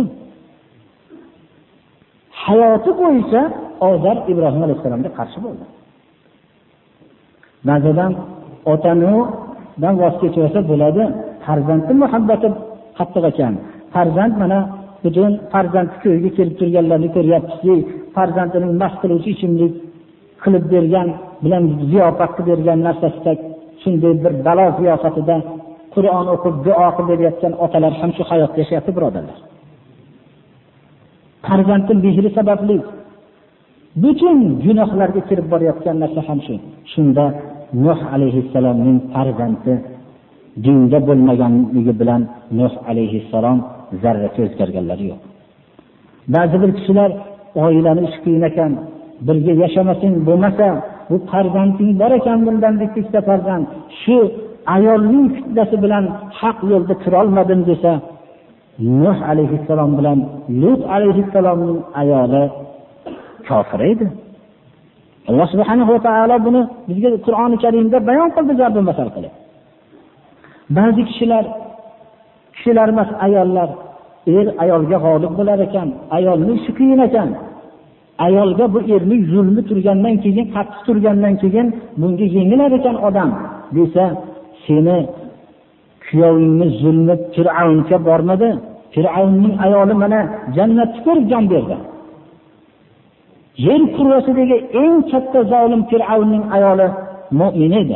Hayoti bo'yicha Ozar Ibrohim alayhisalomga qarshi bo'ldi. Ba'zidan otanidan voz kechirsa bo'ladi, farzandning muhabbati qattiq ekan. Farzand mana butun farzand ko'yga kelib turganlarni ko'ryapsiz. Farzandining mast qiluvchi ichimlik qilib bergan bilan ziyofat qilib bergan narsasida shunday bir balo ziyofatida Qur'on o'qib duo qilib berayotgan otalar ham shu hayotda yashayapti, birodarlar. Farzandning mehri sababli butun gunohlarga kirib borayotgan narsa ham shu. Shunda Nuh alayhissalomning farzandi dinda bo'lmaganligi bilan Nuh alayhissalom zarracha o'zgarganlari yo'q. Ba'zi bir kishilar oilani ish qiyin ekan, birga yashamasang bo'lmasa, bu farzanding bor ekan bundan bitta farzand, shu ayolning fitnasi bilan haq yo'lda kira olmadim desa, Nuh alayhissalom bilan Lut alayhissalomning ayoli kofir edi. Alloh subhanahu va taolo buni bizga Qur'oni Karimda bayon qildi, zarb masal qilib. Ba'zi kishilar kishilar emas, ayollar er ayolga g'olib bo'lar ekan, ayolning ishi qiyin ekan. Ayolga bu erning zulmi turgandan keyin, qattiq turgandan keyin bunga yengilar ekan odam desa, seni kuyovingni zulmi Fir'avnga bormadi? Fir'avnning ayoli mana jannatni ko'rib jon berdi. Yer kurrasidagi eng katta zolim Fir'avnning ayoli mu'min edi.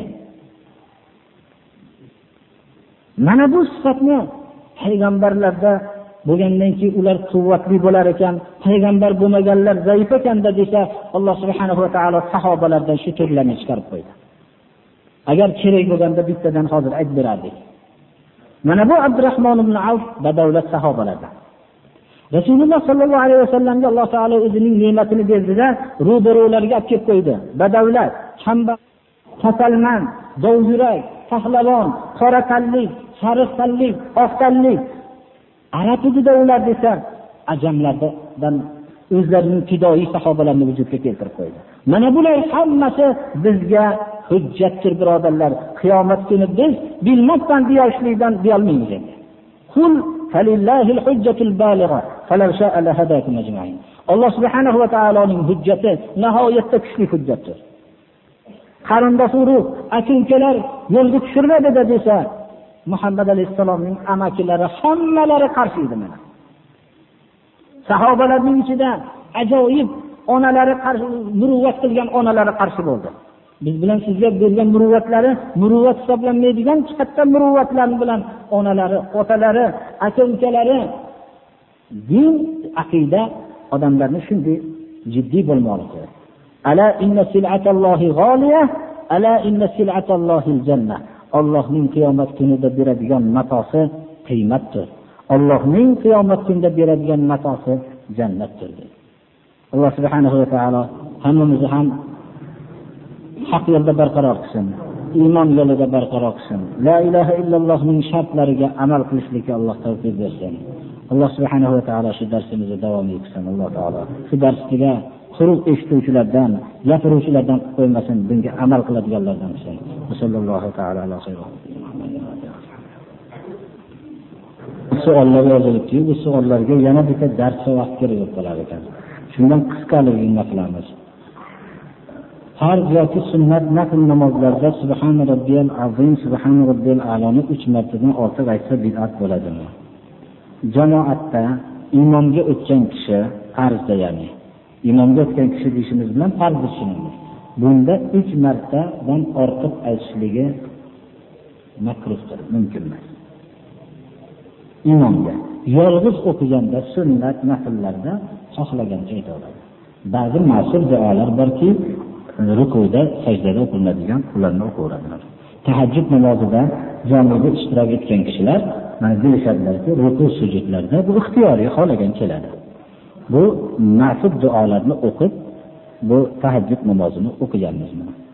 Mana bu sifatni payg'ambarlarda bo'lgandan keyin ular quvvatli bo'lar ekan, payg'ambar bo'lmaganlar zaif ekanda desa, Alloh subhanahu va taolo sahobalardan shu turlarni chiqarib qo'ydi. Agar kerak bo'lganda bittadan hozir aytib berardik. Mana bu Abdurrahmon ibn Avf badavlat sahobalardan. Rasululloh sallallohu alayhi vasallamga Alloh taolo o'zining ne'matini berdi-da, ro'baro'larga olib kelib qo'ydi. Badavlat, kambag'al, kasalmand, dovyurak, pahlavon, qora tanlik, sariq tanlik, oq tanlik. Arab edida ular desa, ajamlardan o'zlarining fidoyi sahobalarni vujudga keltirib qo'ydi. Mana bular hammasi bizga hujjatdir, birodarlar. Qiyomat kuni biz bilmasdan diyoshlikdan deyolmaymiz endi. Qul falillahil hujjatul baligha falau sha'a lahadakum ajma'in. Alloh subhanahu va taoloning hujjati nihoyatda kuchli hujjatdir. Qarindosh urug', aka-ukalar yo'lga tushirmadi desa, Muhammad alayhisalomning amakilari hammalari qarshi edi mana. Sahobalarning ichida ajoyib onalari qarshi, muruvvat qilgan onalari qarshi bo'ldi. Biz bilan sizga bergan muruvvatlari muruvvat hisoblanmaydigan katta muruvvatlar bilan onalari, otalari, aka-ukalari din, aqida odamlarni shunday jiddiy bo'lmoqda. Ala inna sil'atallohi g'oliya, ala inna sil'atallohil jannah. Allohning qiyomat kunida beradigan matosi qiymatdir. Allohning qiyomat kunida beradigan matosi jannatdir. Alloh subhanahu va taolo hammamizni ham haq yo'lda barqaror qilsin. Iymon yo'lida barqaror qilsin. La ilaha illallohning shartlariga amal qilishlikka Alloh tavfiq bersin. Alloh subhanahu va taolo shu darsimizni davom etsin. Alloh taolo shu darsga quruq eshituvchilardan, gapiruvchilardan qo'ymasin, bunga amal qiladiganlardan bo'lsin. Sallallohu taala alayhi va sallam. savollar yozilibdi. Bu savollarga yana bitta dars vaqt kerak bo'lib qolar ekan. Shundan qisqaligini qilamiz. Farz yoki sunnat nafl namozlarda subhana robbiyal azim, subhana robbiyal a'loni uch martadan ortiq aytsa bid'at bo'ladimi? Jamoatda imomga o'tgan kishi farzda, ya'ni imomga o'tgan kishi deyishimiz bilan farz tushunamiz. Bunda uch martadan ortiq aytishligi makruhdir, mumkin emas. Imomga yolg'iz o'qiganda sunnat nafllarda xohlagancha aytadi. Ba'zi ma'sur duolar borki, rukuda, sajdada o'qiladigan, ularni o'qiveradilar. Tahajjud namozida jamida ishtirok etgan kishilar mana deyishadilarki, ruku sujudlarda bu ixtiyoriy xohlagan keladi. Bu ma'sur duolarni o'qib, bu tahajjud namozini o'qiganmiz.